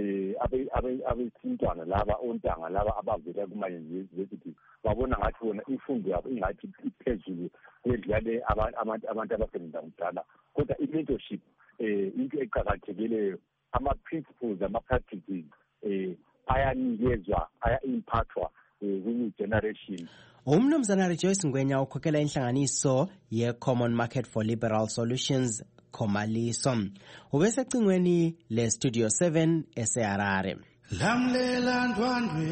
abesintwana laba ontanga laba abavela kuma-university babona ngathi bona imfundo yabo ingathi iphezulu kwedlale abantu abasebenza kudala. Kodwa i-mentorship into eqakathekileyo, ama-principles ama-practices ayanikezwa, aya-imphathwa kwi-new generation. Umnumzana Rejoice Ngwenya ukhokhela inhlanganiso ye-Common Market for Liberal Solutions, Khomaliso. Ubesecingweni le-Studio 7 eseHarare. Lamlela ndwandwe,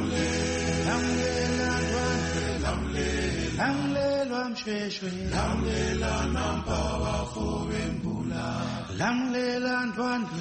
lamlela ndwandwe, lamlelwa mshweshwe, lamlela nampa bafo bembula, lamlela ndwandwe,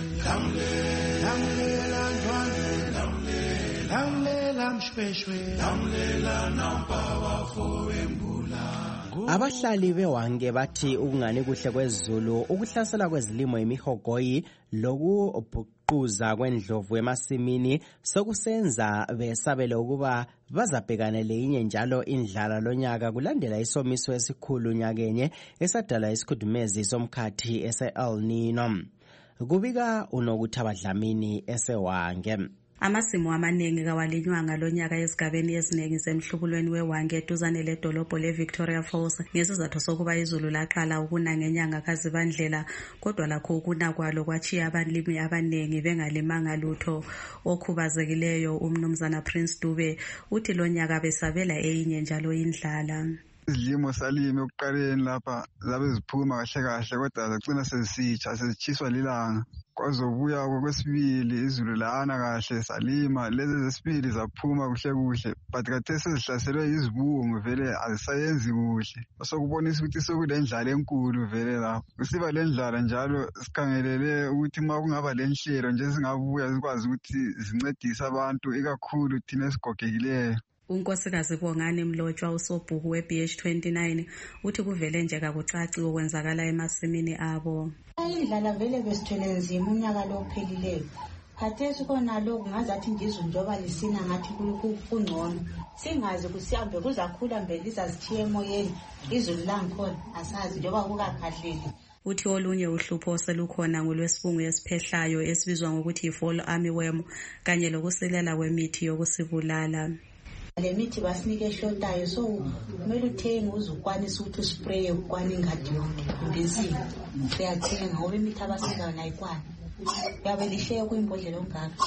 lamlela ndwandwe, lamlela mshweshwe, lamlela nampa bafo bembula. Abahlali beWange bathi ukungani kuhle kwezulu, ukuhlasela kwezilimo imihogoyi lokubhuquza kwendlovu emasimini sokusenza besabele ukuba bazabhekana leyinye njalo indlala lonyaka kulandela isomiso esikhulu nyakenye esadala isikhudumezi somkhathi ese-El Nino. Kubika uNokuthaba Dlamini eseWange. Amasimo amaningi kawalinywanga lonyaka ezigabeni eziningi zemhlubulweni weWange eduzane ledolobho leVictoria Falls ngesizathu sokuba izulu laqala ukuna ngenyanga kaZibandlela, kodwa lakho ukuna kwalo kwachiya abalimi abaningi bengalimanga lutho. Okhubazekileyo umnumzana Prince Dube uthi lonyaka besabela eyinye njalo indlala. izilimo salime ekuqaleni lapha zabe ziphuma kahle kahle kodwa zagcina sezisitsha sezitshiswa lilanga kwazobuya kwesibili izulu lana kahle salima lezi zesibili zaphuma kuhle kuhle but kade sezihlaselwe izibungu vele azisayenzi kuhle sokubonisa ukuthi sokulendlala enkulu vele lapho kusiba lendlala njalo sikhangelele ukuthi uma kungaba lenhlelo nje zingabuya zikwazi ukuthi zincedise abantu ikakhulu thina esigogekileyo. unkosikazi Bongani Mlotshwa usobhuku we-BH29 uthi kuvele nje kakucaci okwenzakala emasimini abo. Indlala vele besithwele nzima unyaka lo ophelileyo. Khathesi khona lokhu ngazathi ngizwe njoba lisina ngathi kungcono. Singazi kusihambe kuzakhula mbele izazithiye emoyeni izulu langikhona asazi njoba kukakhahleli. Uthi olunye uhlupho selukhona ngolwesibungu esiphehlayo esibizwa ngokuthi yi-fall armyworm kanye lokusilela kwemithi yokusibulala. Le mithi basinike ehlotayo so kumele uthenge uzukwanisa ukuthi uspray ukwana ingadi yonke imbizini uyathenga ngoba imithi abasizayo nayikwani yabe lihleye kuyimbodlela ongaka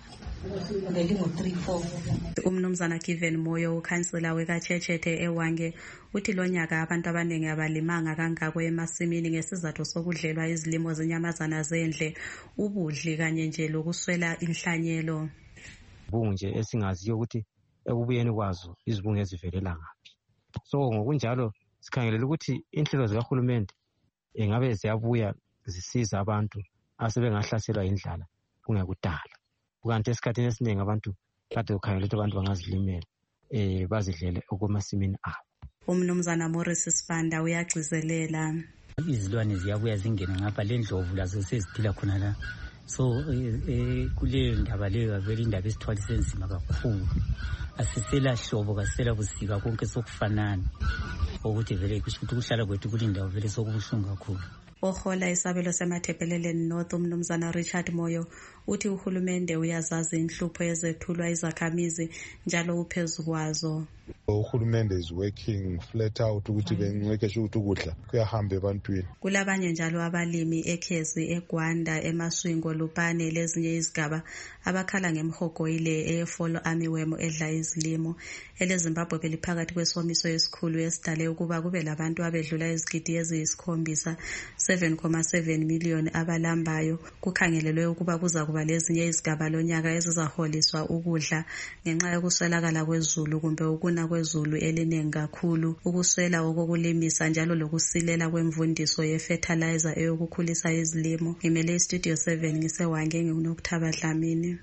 Umnumzana Given Moyo ukhansela wekaChechete eWange uthi lonyaka abantu abaningi abalimanga kangako emasimini ngesizathu sokudlelwa izilimo zenyamazana zendle ubudli kanye nje lokuswela inhlanyelo. Bungu nje esingaziyo ukuthi ekubuyeni kwazo izibungu ezivelela ngaphi. So ngokunjalo sikhangelela ukuthi inhlelo zikahulumende engabe ziyabuya zisiza abantu asebengahlaselwa indlala kungekudala. Kukanti esikhathini esiningi abantu kade ukhangelela ukuthi abantu bangazilimela bazidlele okumasimini abo. Umnumzana Morris Sibanda uyagcizelela. Izilwane ziyabuya zingene ngapha lendlovu lazo seziphila khona la. So kuleyo ndaba leyo vele indaba esithwalise nzima kakhulu. Asisela hlobo kasela busika konke sokufanana ukuthi vele kusho ukuthi ukuhlala kwethu kulindawo vele sokubuhlungu kakhulu. Ohola isabelo semathebheleleni North umnumzana Richard Moyo uthi uhulumende uyazazi inhlupho ezethulwa izakhamizi njalo uphezu kwazo. Uhulumende is working flat out ukuthi bengcwekeshe ukuthi ukudla kuyahamba ebantwini. Kulabanye njalo abalimi eKhezi, eGwanda, eMaswingo, Lupane lezinye izigaba abakhala ngemhogo ile e-fall armyworm edla izilimo. EleZimbabwe beliphakathi kwesomiso esikhulu esidale ukuba kube labantu abedlula izigidi eziyisi7 7.7 million abalambayo. Kukhangelelwe ukuba kuza kuba lezinye izigaba lonyaka ezizaholiswa ukudla ngenxa yokuswelakala kwezulu kumbe ukuna kwezulu eliningi kakhulu, ukuswela okokulimisa njalo lokusilela kwemvundiso ye-fertilizer eyokukhulisa izilimo. Ngimele iStudio 7 ngiseWange nginguNokuthaba Dlamini.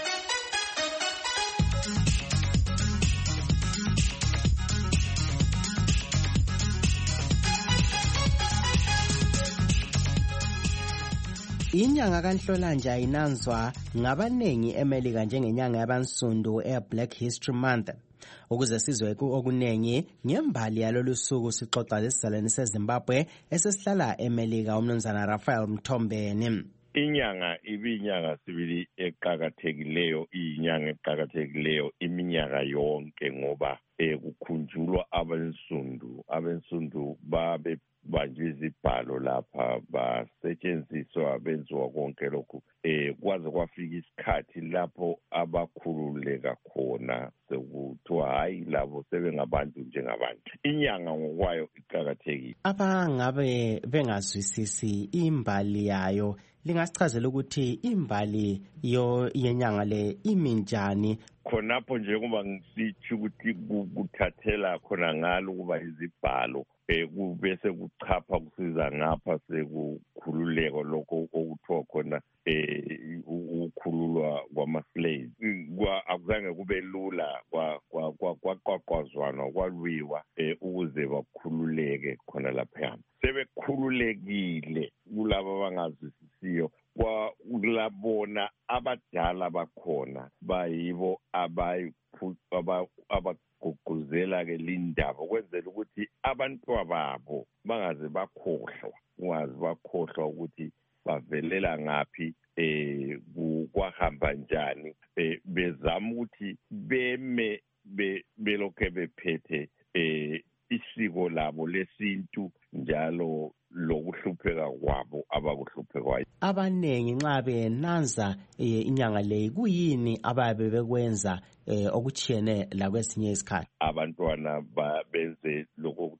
Inyanga kaNhlolanja ayinanzwa ngabanengi eMelika njengenyanga yabansundu eBlack History Month. Ukuze sizwe okunengi ngembali yalolu suku sixoxa lesizalwane seZimbabwe esesihlala eMelika umnumzana Raphael Mthombeni. Inyanga ibinyanga sibili eqhakathekileyo, inyanga eqhakathekileyo iminyaka yonke ngoba kukhunjulwa abensundu babe banjwe izibhalo lapha basetshenziswa benziwa konke lokhu kwaze kwafika isikhathi lapho abakhululeka khona sekuthiwa hayi labo sebengabantu njengabantu. Inyanga ngokwayo iqhakathekile. Abangabe bengazwisisi imbali yayo lingasichazela ukuthi imbali yenyanga le iminjani. Khonapho nje kuba ngisitsho ukuthi kuthathela khona ngalo kuba izibhalo kubese kuchapha kusiza ngapha sekukhululeko lokho okuthiwa khona ukukhululwa kwama-slaves. Akuzange kube lula kwaqwaqwazwana kwalwiwa ukuze bakhululeke khona lapha. Sebekhululekile kulabo abangazwisisiyo kulabona abadala bakhona bayibo abagqugquzela ke lindaba ukwenzela ukuthi abantwana babo bangaze bakhohlwa ukuthi bavelela ngaphi kwahamba njani bezama ukuthi beme belokhe bephethe isiko labo lesintu njalo lokuhlupheka kwabo abakuhluphekwayo. Abanengi nxa benanza inyanga le kuyini ababe bekwenza okuchiyene la kwesinye isikhathi. Abantwana benze lokho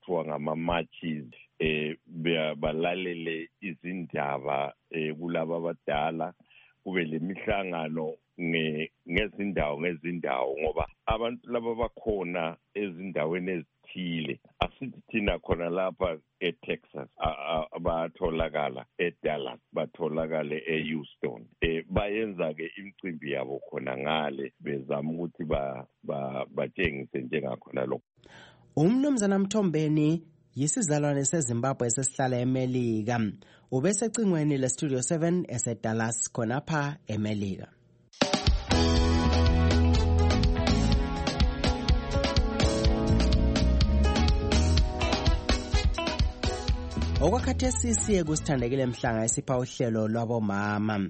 matches balalele izindaba kulabo abadala, kube lemihlangano ngezindawo ngoba abantu laba bakhona ezindaweni ezithile, asithi thina khona lapha eTexas batholakala eDallas, batholakale eHouston, bayenza ke imicimbi yabo khona ngale bezama ukuthi batshengise njengakhona lokho. Umnumzana Mthombeni yisizalwane seZimbabwe esesihlala eMelika, ubesecingweni leStudio 7 eseDallas khonapha eMelika. Okwakhathesi siye kusithandekile mhlanga esipha uhlelo lwabomama.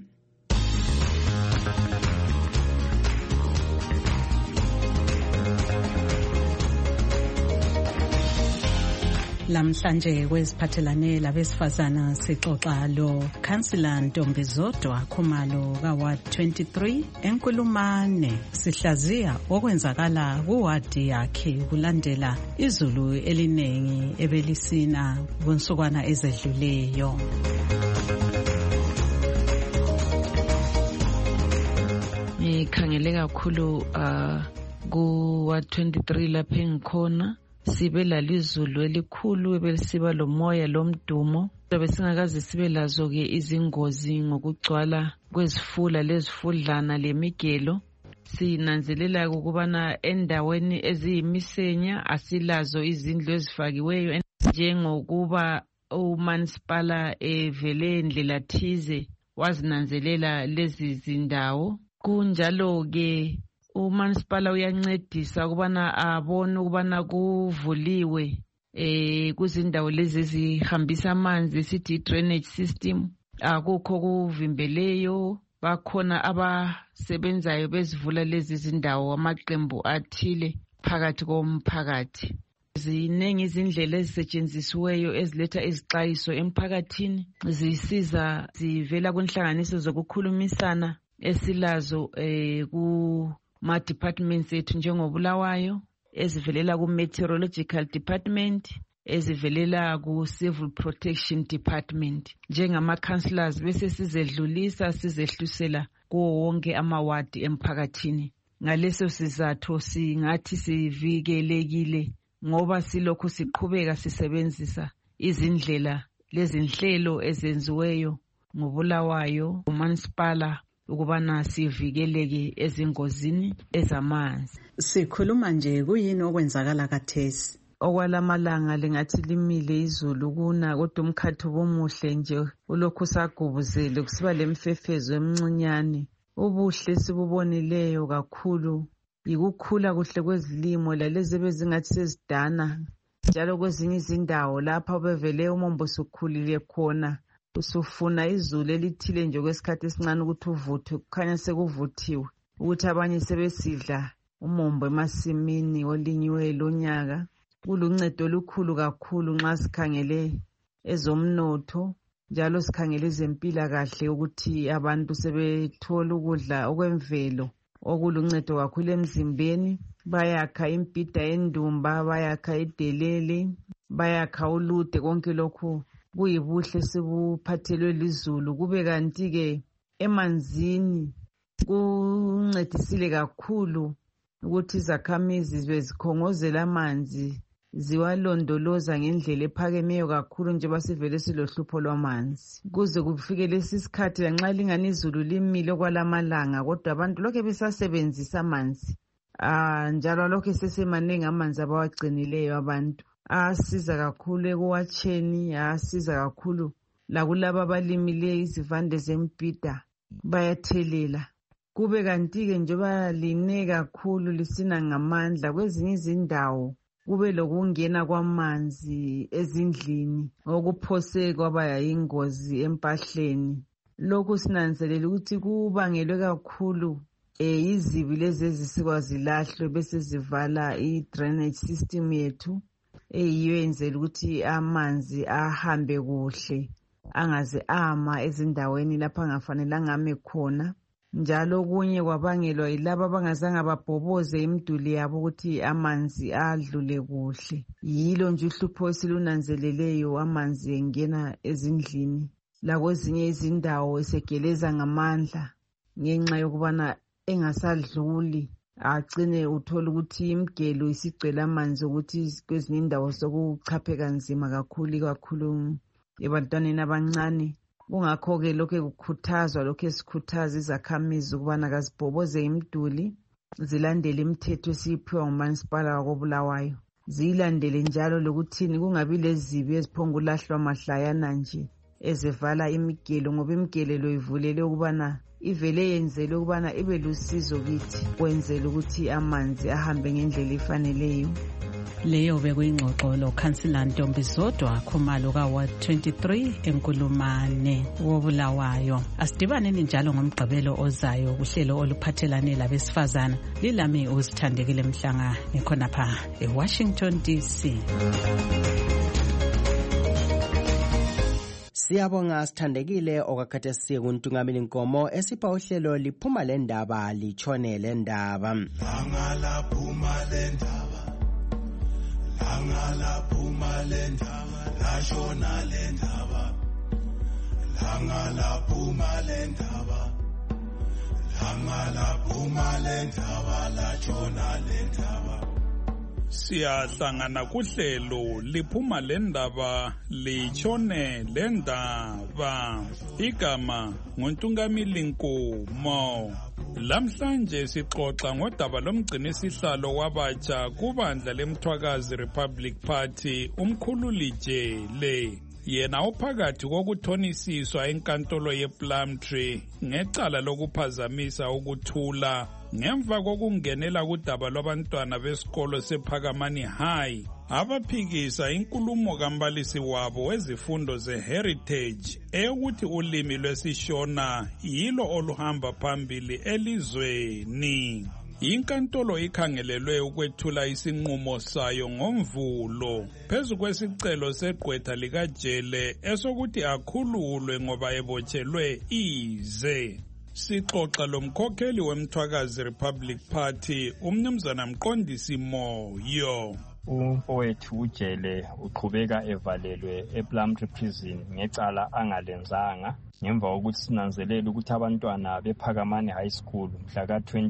Lamhlanje kweziphathelane labesifazana sixoxa lo Councillor Ntombizodwa Khumalo kaWard 23 eNkulumane, sihlaziya okwenzakala kuwadi yakhe kulandela izulu elinengi ebelisina kunsukwana ezedluleyo. Ngikhangele kakhulu kuward 23 lapha engikhona. Sibe lalizulu elikhulu ebelisiba lomoya lomdumo, besingakaze sibe lazo ke izingozi ngokugcwala kwezifula lezifudlana lemigelo. Sinanzelela ukubana endaweni eziyimisenya asilazo izindlu ezifakiweyo, njengokuba uMansipala evele endlela thize wazinanzelela lezi zindawo. Kunjalo ke uMansipala uyancedisa ukubana abone ukubana kuvuliwe kuzindawo lezi ezihambisa amanzi, sithi drainage system, akukho kuvimbeleyo. Bakhona abasebenzayo bezivula lezi zindawo, amaqembu athile phakathi komphakathi. Ziningi izindlela ezisetshenzisiweyo eziletha izixwayiso emphakathini, zisiza zivela kunhlanganiso zokukhulumisana esilazo ma-departments ethu njengobulawayo, ezivelela ku-meteorological department, ezivelela ku-civil protection department. Njengama-councillors bese sizedlulisa sizehlusela kuwo wonke amawadi emphakathini. Ngaleso sizathu singathi sivikelekile ngoba silokhu siqhubeka sisebenzisa izindlela lezinhlelo ezenziweyo ngobulawayo uMansipala ukubana sivikeleke ezingozini ezamanzi. Sikhuluma nje kuyini okwenzakala kathesi? Okwalamalanga lingathi limile izulu kuna, kodwa umkhathi bomuhle nje ulokhu usagubuzele, kusiba lemfefezo emncinyane. Ubuhle sibubonileyo kakhulu yikukhula kuhle kwezilimo lalezi bezingathi sezidana, njalo kwezinye izindawo lapha bevele umombo sukhulile khona usufuna izulu elithile nje kwesikhathi esincane ukuthi uvuthwe, kukhanya sekuvuthiwe, ukuthi abanye sebesidla umombo emasimini olinyiweyo lonyaka. Kuluncedo olukhulu kakhulu nxa sikhangele ezomnotho, njalo sikhangele ezempilakahle ukuthi abantu sebethola ukudla okwemvelo okuluncedo kakhulu emzimbeni. Bayakha imbhida yendumba, bayakha idelele, bayakha ulude, konke lokhu kuyibuhle sibuphathelwe lizulu. Kube kanti-ke emanzini kuncedisile kakhulu ukuthi izakhamizi bezikhongozela amanzi, ziwalondoloza ngendlela ephakemeyo kakhulu njengoba sivele silohlupho lwamanzi. Kuze kufike lesi sikhathi lanxa lingani izulu limile okwalamalanga, kodwa abantu lokhe besasebenzisa amanzi. Njalo lokhe sesemanengi amanzi abawagcinileyo abantu. Asiza kakhulu ekuwatsheni, asiza kakhulu lakulabo abalimileyo izivande zembhida bayathelela. Kube kanti-ke njengoba line kakhulu lisina ngamandla, kwezinye izindawo kube lokungena kwamanzi ezindlini okuphose kwaba yingozi empahleni. Lokhu sinanzelela ukuthi kubangelwe kakhulu izibi lezi ezisikwa zilahlwe bese zivala i-drainage system yethu, eyiyo yenzela ukuthi amanzi ahambe kuhle, angaze ama ezindaweni lapho angafanelanga ame khona. njalo kunye kwabangelwa yilabo abangazange babhoboze imiduli yabo ukuthi amanzi adlule kuhle. Yilo nje uhlupho esilunanzeleleyo, amanzi engena ezindlini lakwezinye izindawo esegeleza ngamandla ngenxa yokubana engasadluli. Agcine uthola ukuthi imigelo isigcwele amanzi ukuthi kwezinye indawo sokuchapheka nzima kakhulu ebantwaneni abancane. Kungakho-ke lokhu kukhuthazwa, lokhu esikhuthaza izakhamizi ukubana kazibhoboze imiduli, zilandele imithetho esiyiphiwa ngumasipala wakoBulawayo, ziyilandele njalo lokuthini kungabi lezibi eziphongulahlwa mahlayana nje ezevala imigelo, ngoba imigelo ivulele ukubana ivele yenzele ukubana ibe lusizo kithi, kwenzela ukuthi amanzi ahambe ngendlela efaneleyo. Leyo bekuyingxoxo loKhansila Ntombi Zodwa Khumalo kaWard 23 eNkulumane woBulawayo. Asidibaneni njalo ngomgqibelo ozayo kuhlelo oluphathelane labesifazana. Lilami uSithandekile Mhlanga ngikhonapha eWashington DC. Siyabonga Sithandekile okakhathesi kuntungameli Nkomo esipha uhlelo liphuma lendaba litshone lendaba. Langa phuma lendaba lashona lendaba. Langa phuma lendaba. Langa phuma lendaba lashona lendaba. Siyahlangana kuhlelo liphuma lendaba litshone lendaba. Igama nguNtungameli Nkomo. Lamhlanje sixoxa ngodaba lomgcinisihlalo wabatsha kubandla leMthwakazi Republic Party uMkhululi Jele. Yena uphakathi kokuthonisiswa enkantolo yePlumtree ngecala lokuphazamisa ukuthula ngemva kokungenela kudaba lwabantwana besikolo sePhakamani High abaphikisa inkulumo kambalisi wabo wezifundo zeHeritage eyokuthi ulimi lwesiShona yilo oluhamba phambili elizweni. Inkantolo ikhangelelwe ukwethula isinqumo sayo ngoMvulo phezu kwesicelo segqwetha likaJele esokuthi akhululwe ngoba ebotshelwe ize. Sixoxa lomkhokheli weMthwakazi Republic Party uMnumzana Mqondisi Moyo. Umfowethu uJele uqhubeka evalelwe ePlumtree Prison ngecala angalenzanga ngemva kokuthi sinanzelele ukuthi abantwana bePhakamani High School mhla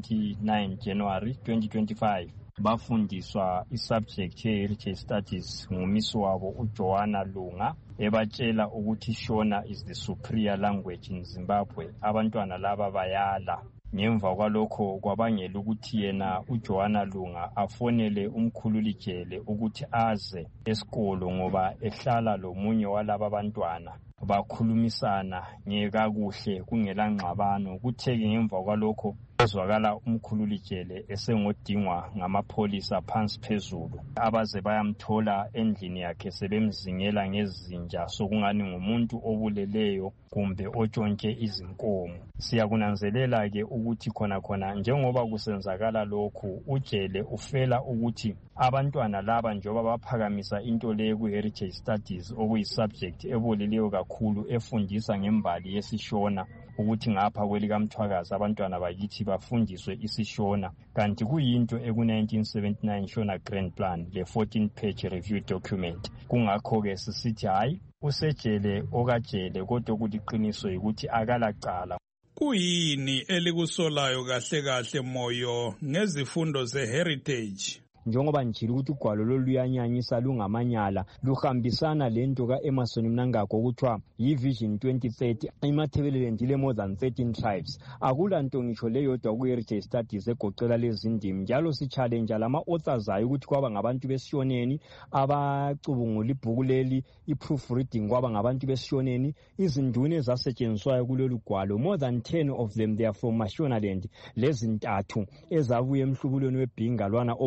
ka-29 January 2025 bafundiswa isubject ye-Heritage Studies ngumisi wabo uJoanna Lunga ebatshela ukuthi Shona is the superior language in Zimbabwe. Abantwana laba bayala. Ngemva kwalokho kwabangela ukuthi yena uJoanna Lunga afonele uMkhululi Jele ukuthi aze esikolo ngoba ehlala lomunye walaba abantwana bakhulumisana ngekakuhle kungela ngxabano. Kutheke ngemva kwalokho ezwakala uMkhululi Jele esengodingwa ngamapholisa phansi phezulu abaze bayamthola endlini yakhe sebemzingela ngezinja sokungani ngumuntu obuleleyo kumbe otshontshe izinkomo. Siyakunanzelela ke ukuthi khona njengoba kusenzakala lokhu uJele ufela ukuthi abantwana laba njengoba baphakamisa into leyo ku-Heritage Studies okuyisubject ebolileyo kakhulu efundisa ngembali yesiShona ukuthi ngapha kwelikaMthwakazi abantwana bakithi bafundiswe isiShona, kanti kuyinto eku-1979 Shona Grand Plan le-14 page review document. Kungakho-ke sisithi hayi usejele okaJele kodwa kuliqiniso ukuthi akalacala. Kuyini elikusolayo kahle Moyo ngezifundo zeHeritage? Njengoba njilo ukuthi ugwalo loluyanyanyisa lungamanyala luhambisana lento kaEmerson Mnangagwa okuthiwa yiVision 2030 iMatabeleland ile more than 13 tribes. Akula nto ngisho leyodwa ku-Heritage Studies egoqela lezi ndimi, njalo si-challenge lama authors ayo ukuthi kwaba ngabantu besishoneni abacubungula ibhuku leli i-proofreading kwaba ngabantu besishoneni. Izinduna ezasetshenziswayo kulolu gwalo more than 10 of them they are from Mashonaland. Lezi ntathu ezabuye emhlubulweni weBhinga lwana obanje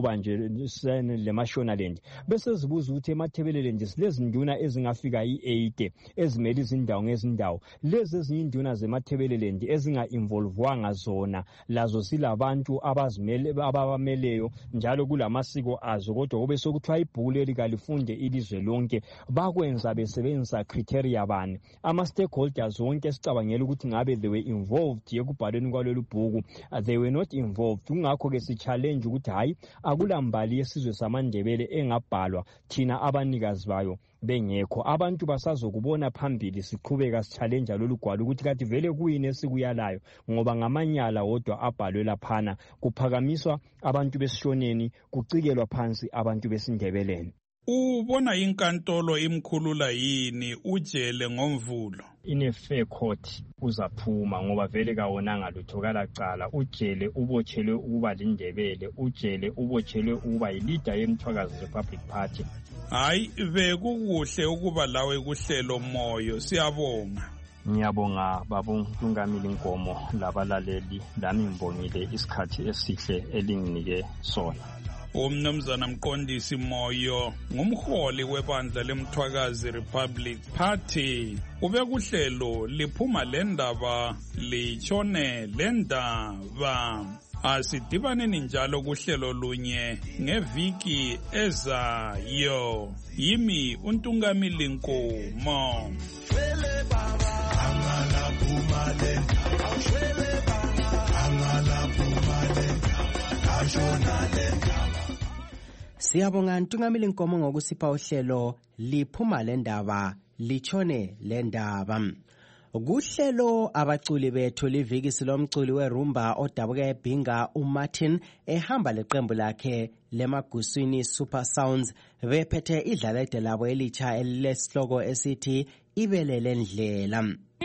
leMashonaland bese zibuza ukuthi eMathebeleland silezinduna ezingafika i-8 ezimele izindawo ngezindawo. Lezi ezinye induna zeMathebeleland ezinga-involvwanga zona lazo silabantu ababameleyo njalo kulamasiko azo, kodwa kube sokuthiwa ibhuku leli kalifunde ilizwe lonke. Bakwenza besebenzisa criteria bani? Ama-stakeholders wonke sicabangela ukuthi ngabe they were involved ekubhalweni kwalolu bhuku. They were not involved. Kungakho-ke si-challenge ukuthi hayi akulambali yesizwe samaNdebele engabhalwa thina abanikazi bayo bengekho. Abantu basazokubona phambili siqhubeka si-challenge lolu gwalo ukuthi kathi vele kuyini esikuyalayo, ngoba ngamanyala wodwa abhalwe laphana kuphakamiswa abantu besishoneni, kucikelwa phansi abantu besindebeleni. Ubona inkantolo imkhulula yini ujele ngoMvulo? Ine-fair court uzaphuma ngoba vele kawonanga lutho kalacala. Ujele ubotshelwe ukuba lindebele, ujele ubotshelwe ukuba yi-leader yeMthwakazi Republic Party. Hayi, bekukuhle ukuba lawe kuhlelo moyo. Siyabonga. Ngiyabonga babuntungamili Nkomo labalaleli, lami ngibongile isikhathi esihle elinginike sona. Umnumzana Mqondisi Moyo ngumholi webandla leMthwakazi Republic Party. Ubekuhlelo liphuma lendaba litshone lendaba. Asidibaneni njalo kuhlelo lunye ngeviki ezayo. Yimi uNtungamili Nkomo. Siyabonga Ntungamili Nkomo ngokusipha uhlelo liphuma lendaba litshone lendaba. Kuhlelo abaculi bethu liviki silomculi werumba odabuka eBhinga uMartin ehamba leqembu lakhe leMaguswini Super Sounds bephethe idlalede labo elitsha elilesihloko esithi Ibele lendlela.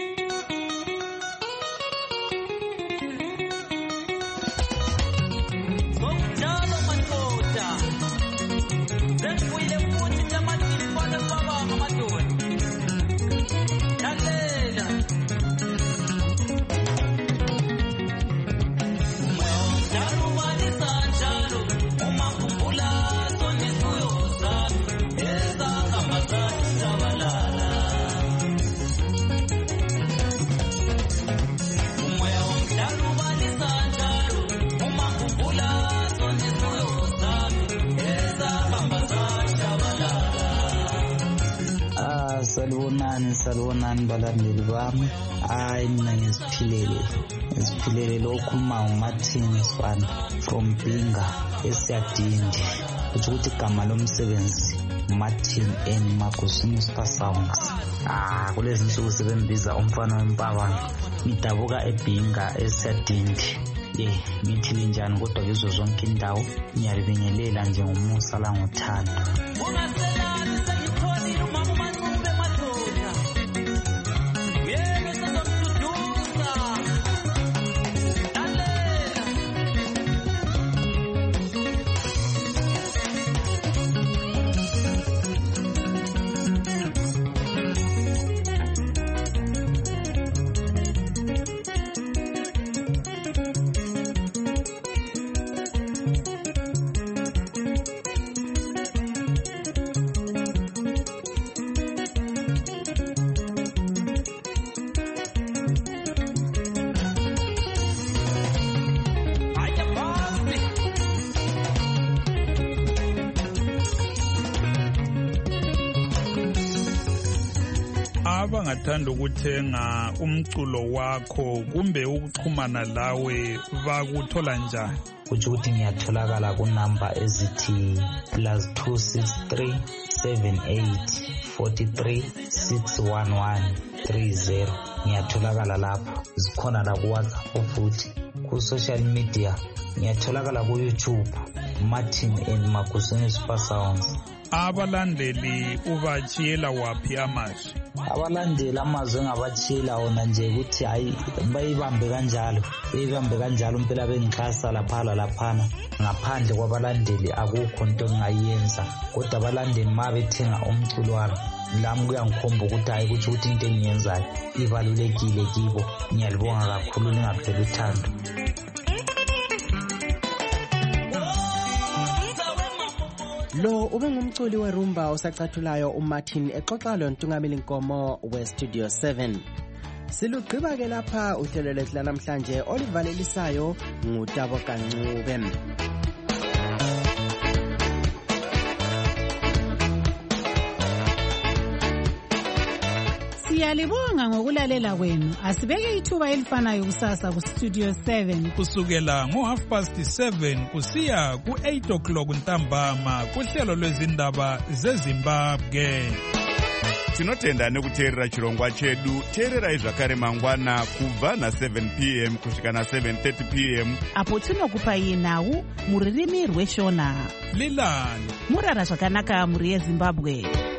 Salibonani balandeli bami. Hayi mina ngiziphilele lokhuluma uMartin Sibanda from Bhinga eSiyadindi. Kuthi ukuthi igama lomsebenzi Martin and Maguswini Super Sounds. Kulezi nsuku sebembiza umfana wempabanga. Ngidabuka eBhinga eSiyadindi. Ngithi njani kodwa kuzo zonke indawo ngiyalibingelela nje ngomusa langothando. Abangathanda ukuthenga umculo wakho kumbe ukuxhumana lawe bakuthola njani? Kuthi ukuthi ngiyatholakala kunamba ezithi +263 78 43 61130. Ngiyatholakala lapho. Zikhona la ku WhatsApp futhi. Ku social media ngiyatholakala ku YouTube Martin and Maguswini Super Sounds. Abalandeli ubachiyela waphi amazwi? Abalandeli amazwi engabachiyela wona nje ukuthi hayi bayibambe kanjalo impela bengixhasa laphana. Ngaphandle kwabalandeli akukho into engayenza, kodwa abalandeli mabethenga umculo wami lami kuyangikhomba ukuthi hayi ukuthi into engiyenzayo ibalulekile kibo. Ngiyalibonga kakhulu lingapheli uthando. Lo ube ngumculi werumba osacathulayo uMartin exoxa loNtungameli Nkomo weStudio 7. Silugqiba ke lapha uhlelo lethu namhlanje olivalelisayo nguTabo Kancube. Siyalibonga ngokulalela kwenu. Asibeke ithuba elifanayo kusasa kuStudio 7 kusukela ngo7:30 kusiya ku8 ntambama kuhlelo lwezindaba zeZimbabwe. Tinotenda nekuteerera chirongwa chedu. Teererai zvakare mangwana kubva na7 p.m. kusvika na7:30 p.m. apo tinokupai nhau muririmi rweshona. Lilani murara zvakanaka muri yeZimbabwe.